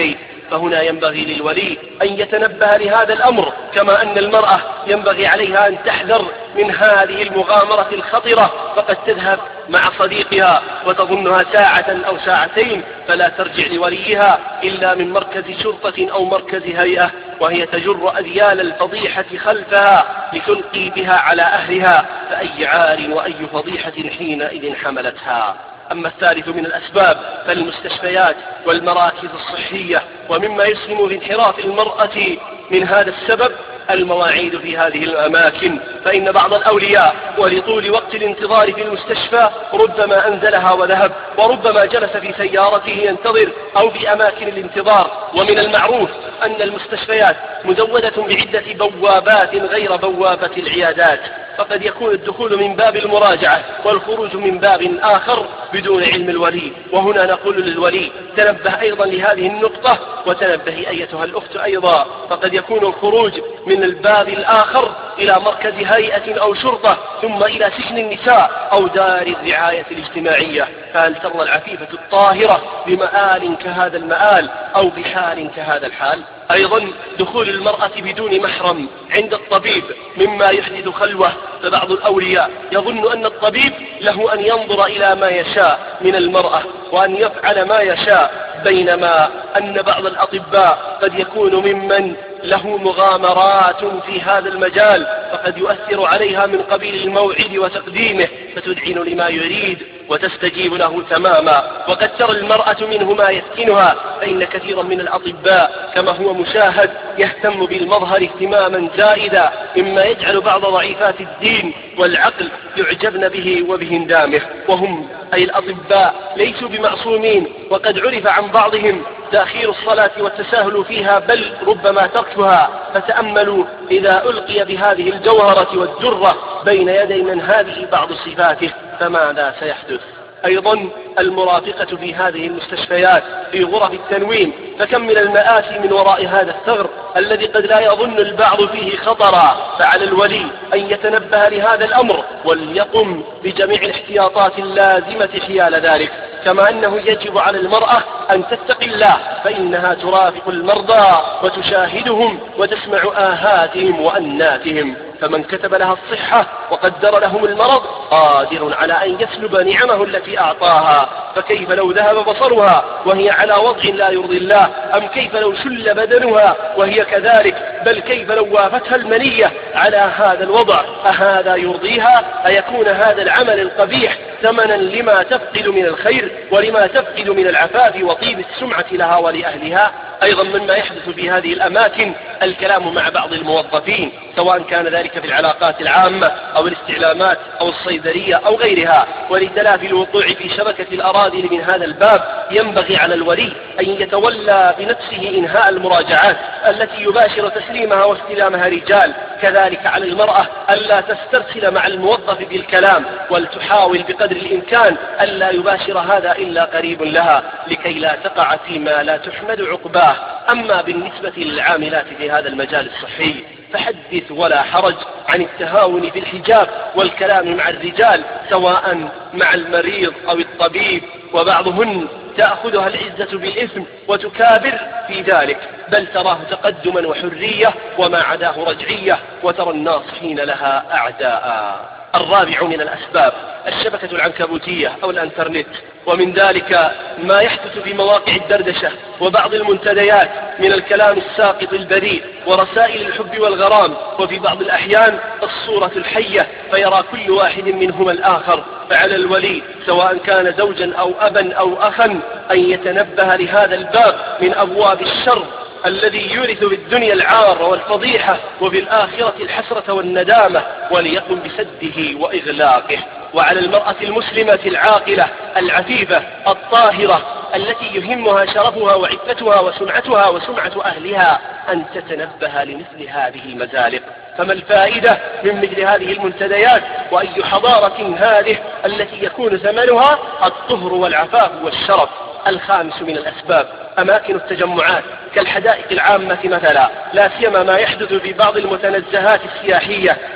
فهنا ينبغي للولي أن يتنبه لهذا الأمر، كما أن المرأة ينبغي عليها أن تحذر من هذه المغامرة الخطرة، فقد تذهب مع صديقها وتظنها ساعة أو ساعتين، فلا ترجع لوليها إلا من مركز شرطة أو مركز هيئة، وهي تجر أذيال الفضيحة خلفها لتلقي بها على أهلها، فأي عار وأي فضيحة حينئذ حملتها. أما الثالث من الأسباب فالمستشفيات والمراكز الصحية، ومما يسهم في انحراف المرأة من هذا السبب المواعيد في هذه الأماكن، فإن بعض الأولياء ولطول وقت الانتظار في المستشفى ربما أنزلها وذهب، وربما جلس في سيارته ينتظر أو في أماكن الانتظار. ومن المعروف أن المستشفيات مزودة بعدة بوابات غير بوابة العيادات، فقد يكون الدخول من باب المراجعة والخروج من باب آخر بدون علم الولي. وهنا نقول للولي تنبه أيضا لهذه النقطة، وتنبه أيتها الأخت أيضا، فقد يكون الخروج من الباب الآخر إلى مركز هيئة أو شرطة ثم إلى سجن النساء أو دار الرعاية الاجتماعية، فهل ترى العفيفة الطاهرة بمآل كهذا المآل أو بحال كهذا الحال؟ أيضا دخول المرأة بدون محرم عند الطبيب مما يحدث خلوة، فبعض الأولياء يظن أن الطبيب له أن ينظر إلى ما يشاء من المرأة وأن يفعل ما يشاء، بينما أن بعض الأطباء قد يكون ممن له مغامرات في هذا المجال، فقد يؤثر عليها من قبيل الموعد وتقديمه، فتذعن لما يريد وتستجيب له تماما. وقد ترى المرأة منه ما يفتنها، فإن كثيرا من الأطباء كما هو مشاهد يهتم بالمظهر اهتماما زائدا، مما يجعل بعض ضعيفات الدين والعقل يعجبن به وبهندامه. وهم أي الأطباء ليسوا بمعصومين، وقد عرف عن بعضهم تأخير الصلاة والتساهل فيها، بل ربما تركها. فتأملوا إذا ألقي بهذه الجوهرة والدرة بين يدي من هذه بعض صفاته فماذا سيحدث؟ أيضا المرافقة في هذه المستشفيات في غرف التنويم، فكم من المآسي من وراء هذا الثغر الذي قد لا يظن البعض فيه خطرا. فعلى الولي أن يتنبه لهذا الأمر وليقم بجميع الاحتياطات اللازمة حيال ذلك، كما أنه يجب على المرأة أن تتقي الله، فإنها ترافق المرضى وتشاهدهم وتسمع آهاتهم وأناتهم، فمن كتب لها الصحة وقدر لهم المرض قادر على أن يسلب نعمه التي أعطاها، فكيف لو ذهب بصرها وهي على وضع لا يرضي الله؟ أم كيف لو شل بدنها وهي كذلك؟ بل كيف لو وافتها المنية على هذا الوضع؟ أهذا يرضيها؟ أيكون هذا العمل القبيح ثمنا لما تفقد من الخير ولما تفقد من العفاف وطيب السمعة لها ولأهلها؟ أيضا مما يحدث في هذه الأماكن الكلام مع بعض الموظفين، سواء كان ذلك في العلاقات العامة أو الاستعلامات أو الصيدلية أو غيرها. ولتلافي الوقوع في شبكة الأراذل من هذا الباب ينبغي على الولي أن يتولى بنفسه إنهاء المراجعات التي يباشر تسليمها واستلامها رجال. كذلك على المرأة ألا تسترسل مع الموظف بالكلام، ولتحاول بقدر الإمكان ألا يباشر هذا إلا قريب لها، لكي لا تقع فيما لا تحمد عقباه. أما بالنسبة للعاملات في هذا المجال الصحي فحدث ولا حرج عن التهاون في الحجاب والكلام مع الرجال، سواء مع المريض أو الطبيب، وبعضهن تأخذها العزة بالإثم وتكابر في ذلك، بل تراه تقدما وحرية وما عداه رجعية، وترى الناصحين لها أعداء. الرابع من الأسباب الشبكة العنكبوتية أو الانترنت، ومن ذلك ما يحدث في مواقع الدردشة وبعض المنتديات من الكلام الساقط البذيء ورسائل الحب والغرام، وفي بعض الأحيان الصورة الحية فيرى كل واحد منهما الآخر. فعلى الولي سواء كان زوجا أو أبا أو أخا أن يتنبه لهذا الباب من أبواب الشر الذي يورث في الدنيا العار والفضيحة وفي الآخرة الحسرة والندامة، وليقم بسده وإغلاقه. وعلى المرأة المسلمة العاقلة العفيفة الطاهرة التي يهمها شرفها وعفتها وسمعتها وسمعة أهلها أن تتنبه لمثل هذه المزالق. فما الفائدة من مثل هذه المنتديات؟ وأي حضارة هذه التي يكون ثمنها الطهر والعفاف والشرف. الخامس من الأسباب أماكن التجمعات كالحدائق العامة مثلا، لا سيما ما يحدث في بعض المتنزهات السياحية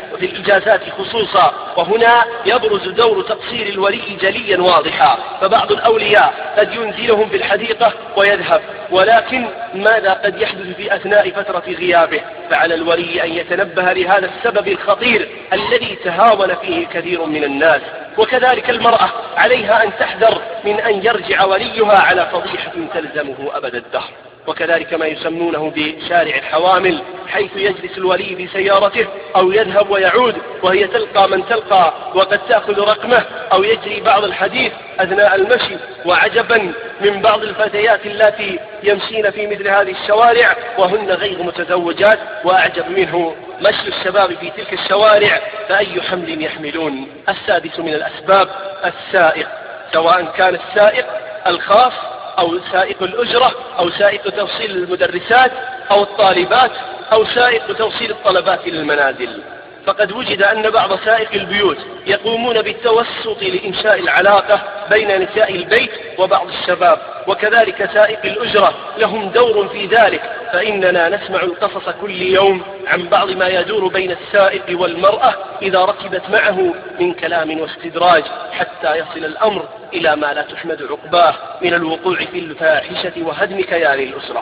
وفي الإجازات خصوصا. وهنا يبرز دور تقصير الولي جليا واضحا، فبعض الأولياء قد ينزلهم في الحديقة ويذهب، ولكن ماذا قد يحدث في أثناء فترة غيابه؟ فعلى الولي أن يتنبه لهذا السبب الخطير الذي تهاون فيه كثير من الناس. وكذلك المرأة عليها أن تحذر من أن يرجع وليها على فضيحة تلزمه أبد الدهر. وكذلك ما يسمونه بشارع الحوامل، حيث يجلس الولي بسيارته أو يذهب ويعود وهي تلقى من تلقى وقد تأخذ رقمه، أو يجري بعض الحديث أثناء المشي. وعجبا من بعض الفتيات التي يمشين في مثل هذه الشوارع وهن غير متزوجات، وأعجب منه مشي الشباب في تلك الشوارع، فأي حمل يحملون. السادس من الأسباب السائق، سواء كان السائق الخاص أو سائق الأجرة أو سائق توصيل المدرسات أو الطالبات أو سائق توصيل الطلبات للمنازل. فقد وجد أن بعض سائق البيوت يقومون بالتوسط لإنشاء العلاقة بين نساء البيت وبعض الشباب، وكذلك سائق الأجرة لهم دور في ذلك. فإننا نسمع القصص كل يوم عن بعض ما يدور بين السائق والمرأة إذا ركبت معه من كلام واستدراج، حتى يصل الأمر إلى ما لا تحمد عقباه من الوقوع في الفاحشة وهدم كيان الأسرة.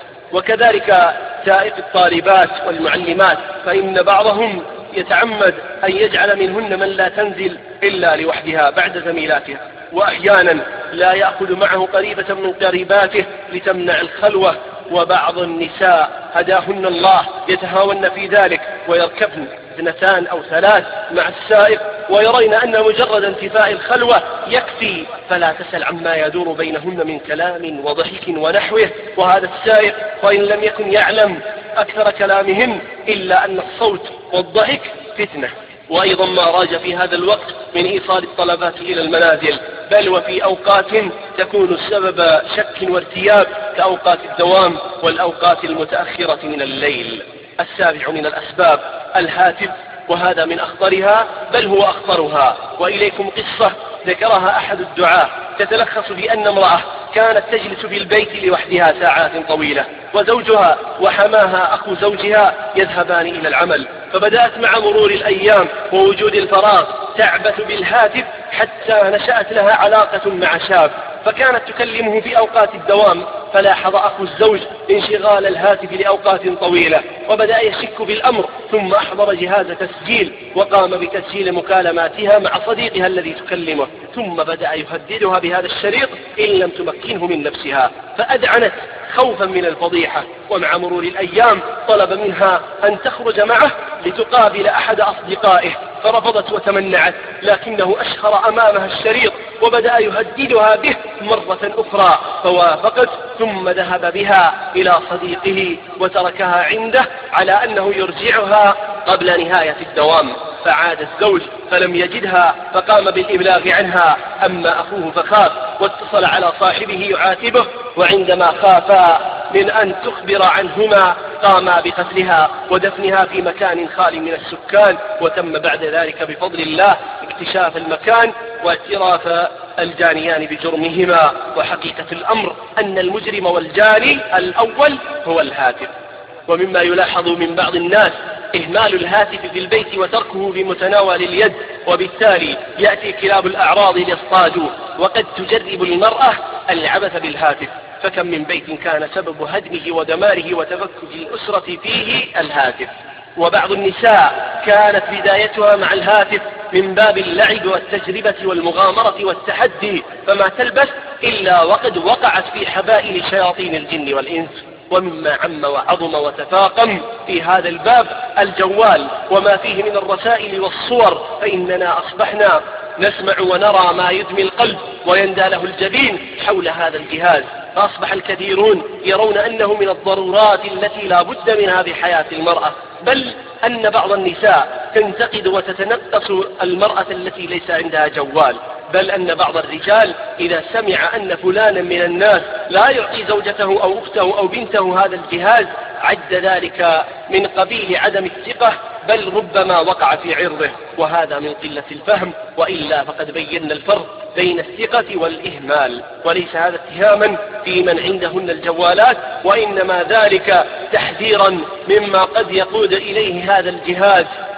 وكذلك سائق الطالبات والمعلمات، فإن بعضهم يتعمد أن يجعل منهن من لا تنزل إلا لوحدها بعد زميلاتها، وأحيانا لا يأخذ معه قريبة من قريباته لتمنع الخلوة. وبعض النساء هداهن الله يتهاون في ذلك ويركبن 2 أو 3 مع السائق، ويرين أن مجرد انتفاء الخلوة يكفي، فلا تسل عما يدور بينهن من كلام وضحك ونحوه. وهذا السائق وإن لم يكن يعلم أكثر كلامهن إلا أن الصوت والضحك فتنة. وأيضا ما راج في هذا الوقت من إيصال الطلبات إلى المنازل، بل وفي أوقات تكون السبب شك وارتياب كأوقات الدوام والأوقات المتأخرة من الليل. السابع من الأسباب الهاتف، وهذا من أخطرها بل هو أخطرها. وإليكم قصة ذكرها أحد الدعاة تتلخص بأن امرأة كانت تجلس في البيت لوحدها ساعات طويلة، وزوجها وحماها أخو زوجها يذهبان إلى العمل، فبدأت مع مرور الأيام ووجود الفراغ تعبث بالهاتف حتى نشأت لها علاقة مع شاب، فكانت تكلمه في أوقات الدوام، فلاحظ أخو الزوج انشغال الهاتف لأوقات طويلة وبدأ يشك بالأمر، ثم أحضر جهاز تسجيل وقام بتسجيل مكالماتها مع صديقها الذي تكلمه، ثم بدأ يهددها بهذا الشريط إن لم تمكنه من نفسها، فأذعنت خوفا من الفضيحة. ومع مرور الأيام طلب منها أن تخرج معه لتقابل أحد أصدقائه، فرفضت وتمنعت، لكنه أشهر أمامها الشريط وبدأ يهددها به مرة أخرى، فوافقت، ثم ذهب بها إلى صديقه وتركها عنده على أنه يرجعها قبل نهاية الدوام. فعاد الزوج فلم يجدها فقام بالإبلاغ عنها، أما أخوه فخاف واتصل على صاحبه يعاتبه، وعندما خافا من أن تخبر عنهما قاما بقتلها ودفنها في مكان خالي من السكان. وتم بعد ذلك بفضل الله اكتشاف المكان واعتراف الجانيان بجرمهما. وحقيقة الأمر أن المجرم والجاني الأول هو الهاتف. ومما يلاحظ من بعض الناس إهمال الهاتف في البيت وتركه بمتناول اليد، وبالتالي يأتي كلاب الأعراض ليصطادوه. وقد تجرب المرأة العبث بالهاتف، فكم من بيت كان سبب هدمه ودماره وتفكك الأسرة فيه الهاتف. وبعض النساء كانت بدايتها مع الهاتف من باب اللعب والتجربة والمغامرة والتحدي، فما تلبث إلا وقد وقعت في حبائل شياطين الجن والإنس. ومما عم وعظم وتفاقم في هذا الباب الجوال وما فيه من الرسائل والصور، فإننا أصبحنا نسمع ونرى ما يدمي القلب ويندى له الجبين حول هذا الجهاز، فأصبح الكثيرون يرون أنه من الضرورات التي لا بد منها بحياة المرأة، بل أن بعض النساء تنتقد وتتنقص المرأة التي ليس عندها جوال، بل أن بعض الرجال إذا سمع أن فلانا من الناس لا يعطي زوجته أو أخته أو بنته هذا الجهاز عد ذلك من قبيل عدم الثقة، بل ربما وقع في عرضه، وهذا من قلة الفهم، وإلا فقد بينا الفرق بين الثقة والإهمال. وليس هذا اتهاما في من عندهن الجوالات، وإنما ذلك تحذيرا مما قد يقود إليه هذا الجهاز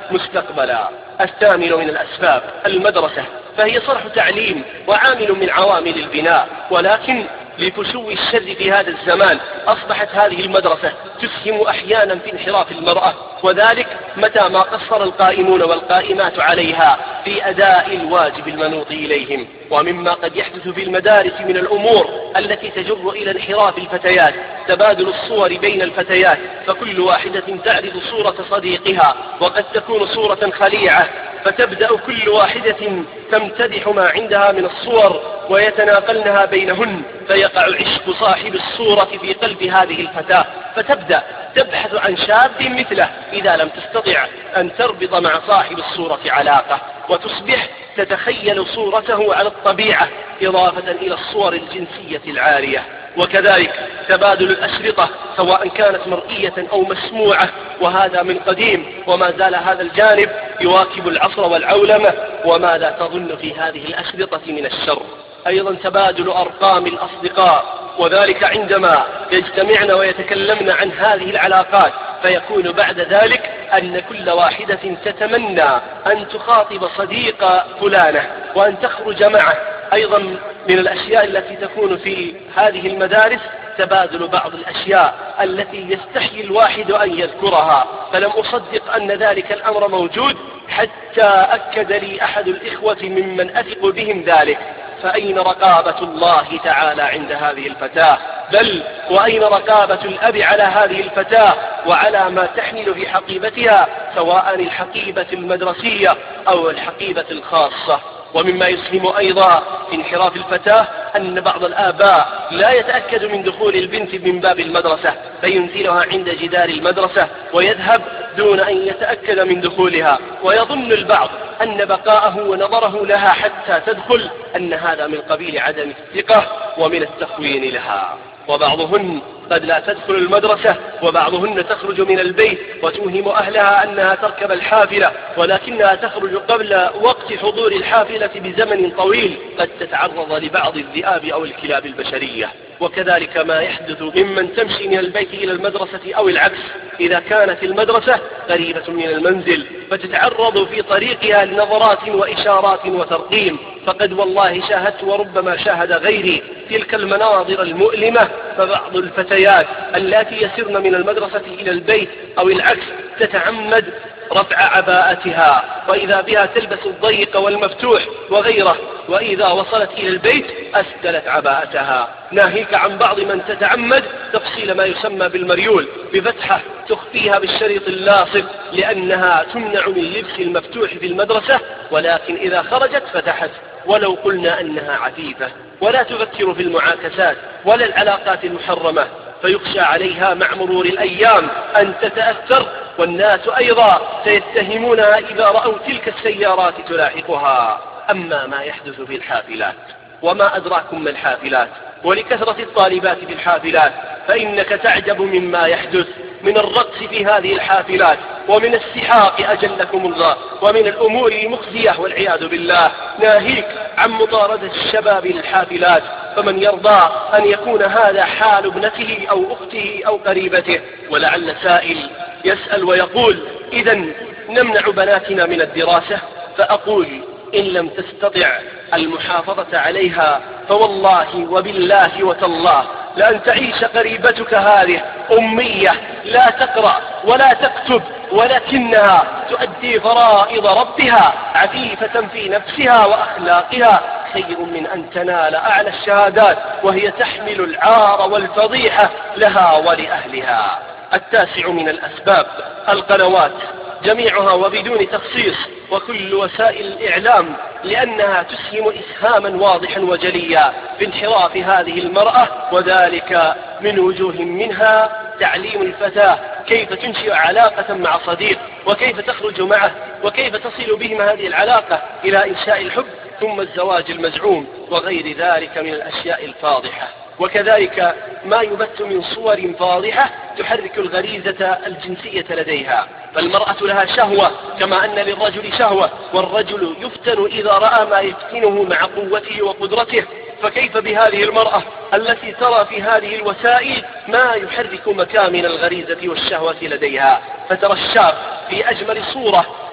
مستقبلا. الثامن من الأسباب المدرسة، فهي صرح تعليم وعامل من عوامل البناء، ولكن لفشو الشر في هذا الزمان أصبحت هذه المدرسة تسهم أحيانا في انحراف المرأة، وذلك متى ما قصر القائمون والقائمات عليها في أداء الواجب المنوط إليهم. ومما قد يحدث في المدارس من الأمور التي تجر إلى انحراف الفتيات تبادل الصور بين الفتيات، فكل واحدة تعرض صورة صديقها، وقد تكون صورة خليعة، فتبدأ كل واحدة تمتدح ما عندها من الصور ويتناقلنها بينهن، فيقع عشق صاحب الصورة في قلب هذه الفتاة، فتبدأ تبحث عن شاب مثله إذا لم تستطع أن تربط مع صاحب الصورة علاقة، وتصبح تتخيل صورته على الطبيعة إضافة إلى الصور الجنسية العالية. وكذلك تبادل الأشرطة سواء كانت مرئية أو مسموعة، وهذا من قديم، وما زال هذا الجانب يواكب العصر والعولمة، وما لا تظن في هذه الأشرطة من الشر. أيضا تبادل أرقام الأصدقاء، وذلك عندما يجتمعن ويتكلمن عن هذه العلاقات، فيكون بعد ذلك أن كل واحدة تتمنى أن تخاطب صديق فلانة وأن تخرج معه. أيضا من الأشياء التي تكون في هذه المدارس تبادل بعض الأشياء التي يستحي الواحد أن يذكرها، فلم أصدق أن ذلك الأمر موجود حتى أكد لي أحد الإخوة ممن أثق بهم ذلك. فأين رقابة الله تعالى عند هذه الفتاة؟ بل وأين رقابة الأب على هذه الفتاة وعلى ما تحمل في حقيبتها، سواء الحقيبة المدرسية أو الحقيبة الخاصة؟ ومما يسهم أيضا في انحراف الفتاة أن بعض الآباء لا يتأكد من دخول البنت من باب المدرسة، فينزلها عند جدار المدرسة ويذهب دون أن يتأكد من دخولها، ويظن البعض أن بقاءه ونظره لها حتى تدخل أن هذا من قبيل عدم الثقة ومن التخوين لها. وبعضهن قد لا تدخل المدرسة، وبعضهن تخرج من البيت وتوهم أهلها أنها تركب الحافلة، ولكنها تخرج قبل وقت حضور الحافلة بزمن طويل، قد تتعرض لبعض الذئاب أو الكلاب البشرية. وكذلك ما يحدث ممن تمشي من البيت إلى المدرسة أو العكس، إذا كانت المدرسة قريبة من المنزل فتتعرض في طريقها لنظرات وإشارات وترقيم، فقد والله شاهدت وربما شاهد غيري تلك المناظر المؤلمة. فبعض الفتيات التي يسرن من المدرسة إلى البيت أو العكس تتعمد رفع عباءتها، وإذا بها تلبس الضيق والمفتوح وغيره، وإذا وصلت إلى البيت أسدلت عباءتها، ناهيك عن بعض من تتعمد تفصيل ما يسمى بالمريول بفتحة تخفيها بالشريط اللاصق لأنها تمنع من لبس المفتوح في المدرسة، ولكن إذا خرجت فتحت، ولو قلنا أنها عفيفة ولا تفكر في المعاكسات ولا العلاقات المحرمة، فيخشى عليها مع مرور الأيام أن تتأثر، والناس أيضا سيتهمونها إذا رأوا تلك السيارات تلاحقها. أما ما يحدث في الحافلات، وما أدراكم ما الحافلات، ولكثرة الطالبات في الحافلات، فإنك تعجب مما يحدث من الرقص في هذه الحافلات، ومن السحاق أجلكم الله، ومن الأمور المخزية والعياذ بالله، ناهيك عن مطاردة الشباب للحافلات. فمن يرضى أن يكون هذا حال ابنته أو أخته أو قريبته؟ ولعل سائل يسأل ويقول: إذن نمنع بناتنا من الدراسة؟ فأقول: إن لم تستطع المحافظة عليها فوالله وبالله وتالله لأن تعيش قريبتك هذه أمية لا تقرأ ولا تكتب، ولكنها تؤدي فرائض ربها عفيفة في نفسها وأخلاقها، خير من أن تنال أعلى الشهادات وهي تحمل العار والفضيحة لها ولأهلها. التاسع من الأسباب القنوات جميعها وبدون تخصيص، وكل وسائل الإعلام، لأنها تسهم إسهاما واضحا وجليا في انحراف هذه المرأة، وذلك من وجوه منها تعليم الفتاة كيف تنشئ علاقة مع صديق، وكيف تخرج معه، وكيف تصل بهم هذه العلاقة إلى إنشاء الحب ثم الزواج المزعوم، وغير ذلك من الأشياء الفاضحة. وكذلك ما يبث من صور فاضحة تحرك الغريزة الجنسية لديها، فالمرأة لها شهوة كما أن للرجل شهوة، والرجل يفتن إذا رأى ما يفتنه مع قوته وقدرته، فكيف بهذه المرأة التي ترى في هذه الوسائل ما يحرك مكامن الغريزة والشهوة لديها؟ فترى الشاب في أجمل صورة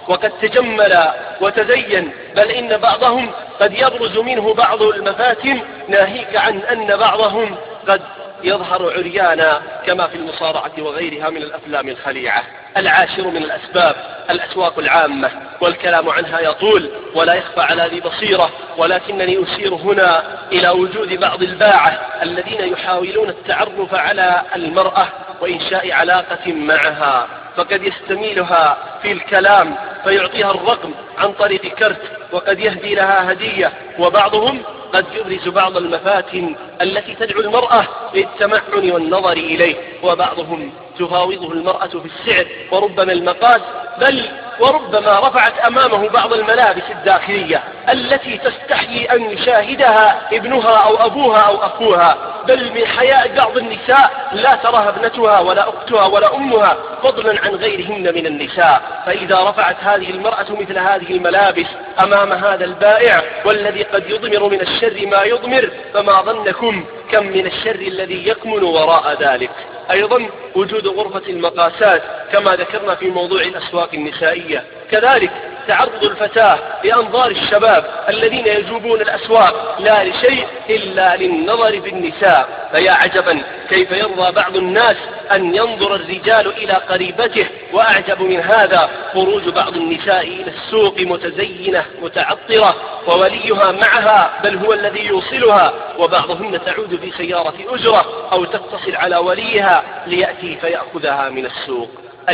وقد تجمل وتزين، بل إن بعضهم قد يبرز منه بعض المفاتن، ناهيك عن أن بعضهم قد يظهر عريانا كما في المصارعة وغيرها من الأفلام الخليعة. العاشر من الأسباب الأسواق العامة، والكلام عنها يطول ولا يخفى على ذي بصيرة، ولكنني أشير هنا إلى وجود بعض الباعة الذين يحاولون التعرف على المرأة وإنشاء علاقة معها، فقد يستميلها في الكلام فيعطيها الرقم عن طريق كرت، وقد يهدي لها هدية، وبعضهم قد يبرز بعض المفاتن التي تدعو المرأة للتمعن والنظر إليه، وبعضهم تفاوضه المرأة في السعر وربما المقاس، بل وربما رفعت أمامه بعض الملابس الداخلية التي تستحيي أن يشاهدها ابنها أو أبوها أو أخوها، بل من حياء بعض النساء لا تراها ابنتها ولا أختها ولا أمها، فضلا عن غيرهن من النساء. فإذا رفعت هذه المرأة مثل هذه الملابس أمام هذا البائع والذي قد يضمر من الشر ما يضمر، فما ظنكم كم من الشر الذي يكمن وراء ذلك. أيضا وجود غرفة المقاسات كما ذكرنا في موضوع الأسواق النسائية، كذلك تعرض الفتاة لأنظار الشباب الذين يجوبون الأسواق لا لشيء إلا للنظر بالنساء. فيا عجبا كيف يرضى بعض الناس أن ينظر الرجال إلى قريبته، وأعجب من هذا خروج بعض النساء إلى السوق متزينة متعطرة ووليها معها، بل هو الذي يوصلها، وبعضهن تعود في سيارة أجرة أو تتصل على وليها ليأتي فيأخذها من السوق.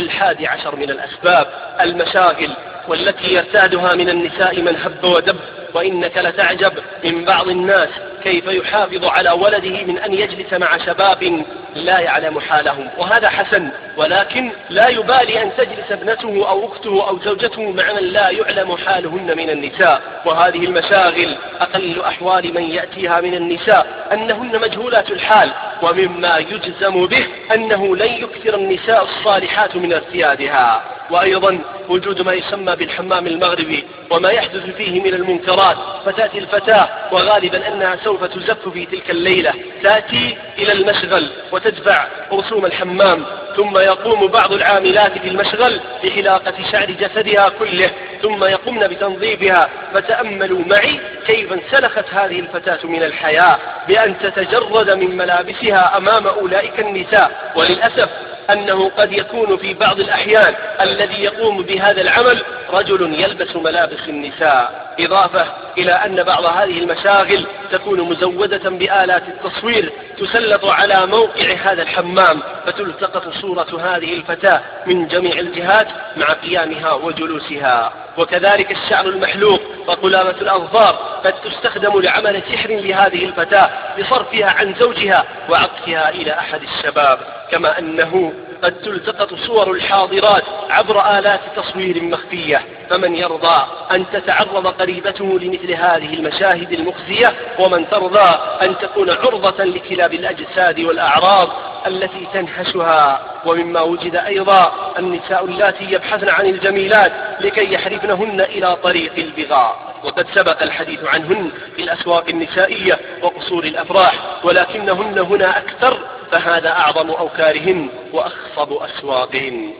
11 من الأسباب المشاغل، والتي يرتادها من النساء من هب ودب، وإنك لتعجب من بعض الناس كيف يحافظ على ولده من أن يجلس مع شباب لا يعلم حالهم، وهذا حسن، ولكن لا يبالي أن تجلس ابنته أو أخته أو زوجته مع من لا يعلم حالهن من النساء. وهذه المشاغل أقل أحوال من يأتيها من النساء أنهن مجهولات الحال، ومما يجزم به أنه لن يكثر النساء الصالحات من ارتيادها. وأيضا وجود ما يسمى بالحمام المغربي وما يحدث فيه من المنكرات، فتأتي الفتاة وغالبا أنها سوف تزف في تلك الليلة، تأتي إلى المشغل وتدفع رسوم الحمام، ثم يقوم بعض العاملات في المشغل بحلاقة شعر جسدها كله، ثم يقومن بتنظيفها. فتأملوا معي كيف انسلخت هذه الفتاة من الحياة بأن تتجرد من ملابسها أمام أولئك النساء. وللأسف أنه قد يكون في بعض الأحيان الذي يقوم بهذا العمل رجل يلبس ملابس النساء، إضافة إلى أن بعض هذه المشاغل تكون مزودة بآلات التصوير تسلط على موقع هذا الحمام، فتلتقط صورة هذه الفتاة من جميع الجهات مع قيامها وجلوسها. وكذلك الشعر المحلوق وقلامة الأظفار قد تستخدم لعمل سحر لهذه الفتاة لصرفها عن زوجها وعطفها إلى أحد الشباب، كما أنه قد تلتقط صور الحاضرات عبر آلات تصوير مخفية. فمن يرضى أن تتعرض قريبته لمثل هذه المشاهد المخزية، ومن ترضى أن تكون عرضة لكلاب الأجساد والأعراض التي تنهشها. ومما وجد أيضا النساء اللاتي يبحثن عن الجميلات لكي يحرفنهن إلى طريق البغاء، وقد سبق الحديث عنهن في الأسواق النسائية وقصور الأفراح، ولكنهن هنا أكثر، فهذا أعظم أوكارهن وأخصب أسواقهن.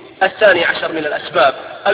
12 من الأسباب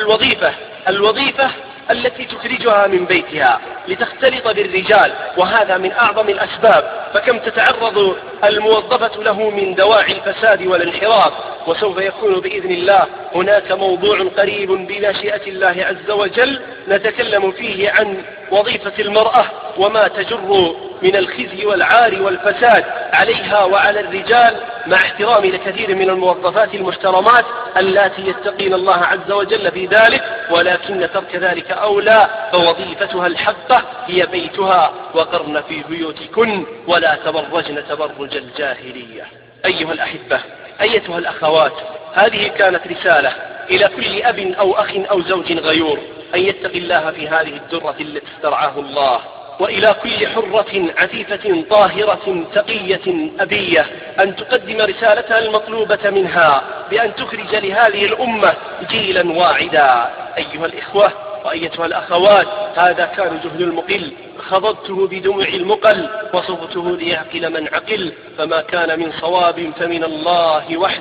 الوظيفة التي تخرجها من بيتها لتختلط بالرجال، وهذا من أعظم الأسباب. فكم تتعرض الموظفة له من دواعي الفساد والانحراف. وسوف يكون بإذن الله هناك موضوع قريب بمشيئة الله عز وجل نتكلم فيه عن وظيفة المرأة وما تجر من الخزي والعار والفساد عليها وعلى الرجال، مع احترامي لكثير من الموظفات المحترمات اللاتي يتقين الله عز وجل في ذلك، ولكن ترك ذلك أولى. فوظيفتها الحقة هي بيتها، وقرن في بيوتكن ولا تبرجن تبرج الجاهلية. أيها الأحبة، أيتها الأخوات، هذه كانت رسالة إلى كل أب أو أخ أو زوج غيور أن يتقي الله في هذه الدرة التي استرعاه الله، وإلى كل حرة عفيفة طاهرة تقية أبية أن تقدم رسالتها المطلوبة منها بأن تخرج لهذه الأمة جيلا واعدا. أيها الإخوة وأيتها الأخوات، هذا كان جهد المقل، خضضته بدمع المقل وصبته ليعقل من عقل، فما كان من صواب فمن الله وحده،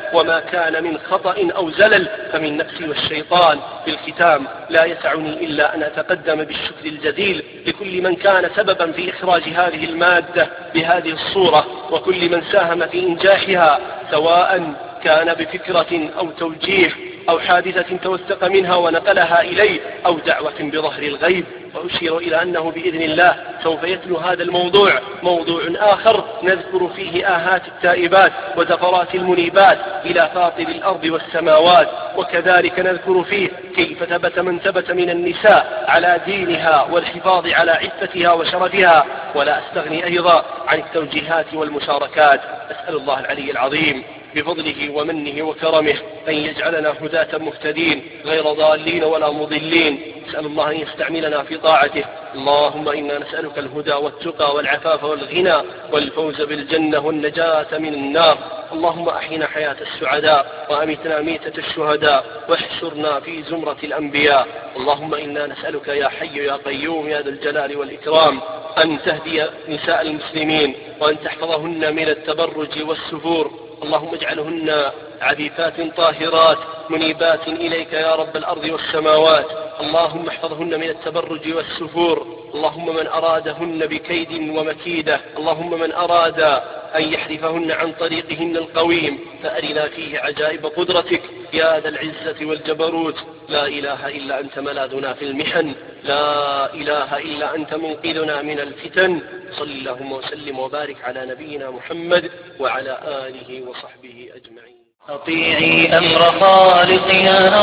وما كان من خطأ أو زلل فمن نفسي والشيطان. في الختام لا يسعني إلا أن أتقدم بالشكر الجزيل لكل من كان سببا في إخراج هذه المادة بهذه الصورة، وكل من ساهم في إنجاحها، سواء كان بفكرة أو توجيه أو حادثة توثق منها ونقلها إلي، أو دعوة بظهر الغيب. وأشير إلى أنه بإذن الله سوف يتلو هذا الموضوع موضوع آخر نذكر فيه آهات التائبات وزفرات المنيبات إلى فاطر الأرض والسماوات، وكذلك نذكر فيه كيف ثبت من ثبت من النساء على دينها والحفاظ على عفتها وشرفها. ولا أستغني أيضا عن التوجيهات والمشاركات. أسأل الله العلي العظيم بفضله ومنه وكرمه أن يجعلنا هداة مهتدين غير ضالين ولا مضلين. نسأل الله أن يستعملنا في طاعته. اللهم إنا نسألك الهدى والتقى والعفاف والغنى والفوز بالجنة والنجاة من النار. اللهم أحينا حياة السعداء وأمتنا ميتة الشهداء واحشرنا في زمرة الأنبياء. اللهم إنا نسألك يا حي يا قيوم يا ذا الجلال والإكرام أن تهدي نساء المسلمين وأن تحفظهن من التبرج والسفور. اللهم اجعلهن عفيفات طاهرات منيبات إليك يا رب الأرض والسماوات. اللهم احفظهن من التبرج والسفور. اللهم من أرادهن بكيد ومكيدة، اللهم من أراد أن يحرفهن عن طريقهن القويم فأرنا فيه عجائب قدرتك يا ذا العزة والجبروت. لا إله إلا أنت ملاذنا في المحن، لا إله إلا أنت منقذنا من الفتن. صل اللهم وسلم وبارك على نبينا محمد وعلى آله وصحبه أجمعين. أطيعي أمر خالقنا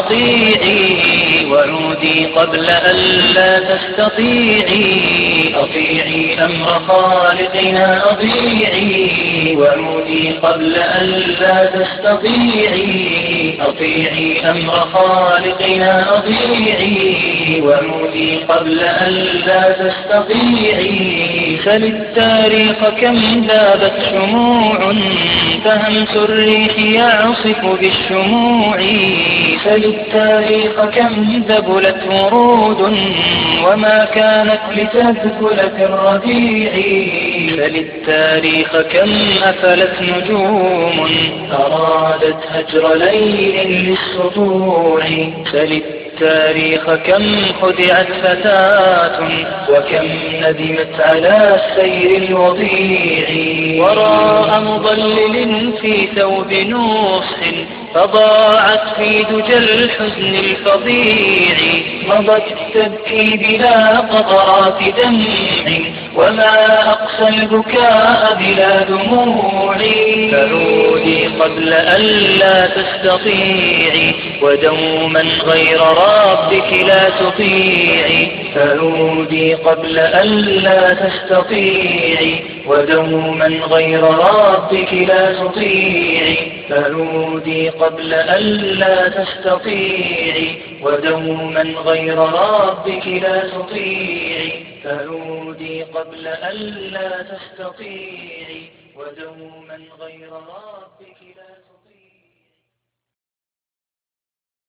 أطيعي وعودي قبل أن لا تستطيعي. أطيعي أمر خالقنا أطيعي وعودي قبل أن لا تستطيعي. أطيعي أمر خالقنا أطيعي وعودي قبل أن لا تستطيعي. سل التاريخ كم ذابت شموع فهمس الريح يعصف بالشموع. سل التاريخ كم ذبلت ورود وما كانت لتذبل في الربيع. سل التاريخ كم أفلت نجوم أرادت هجر ليل للسطوع. سل التاريخ كم خدعت فتاة وكم ندمت على السير الوضيع. وراء مضلل في ثوب نوح فضاعت في دجى الحزن الفظيع. مضت تبكي بلا قطرات دمع وما أقسى البكاء بلا دموع. فعودي قبل أن لا تستطيعي ودوما غير ربك لا تطيعي. فعودي قبل أن لا تستطيعي ودوما غير ربك لا تطيعي. فعودي قبل أن لا تستطيعي ودوما غير ربك لا تطيعي. فعودي قبل أن لا تستطيعي ودوما غير ربك لا تطيعي.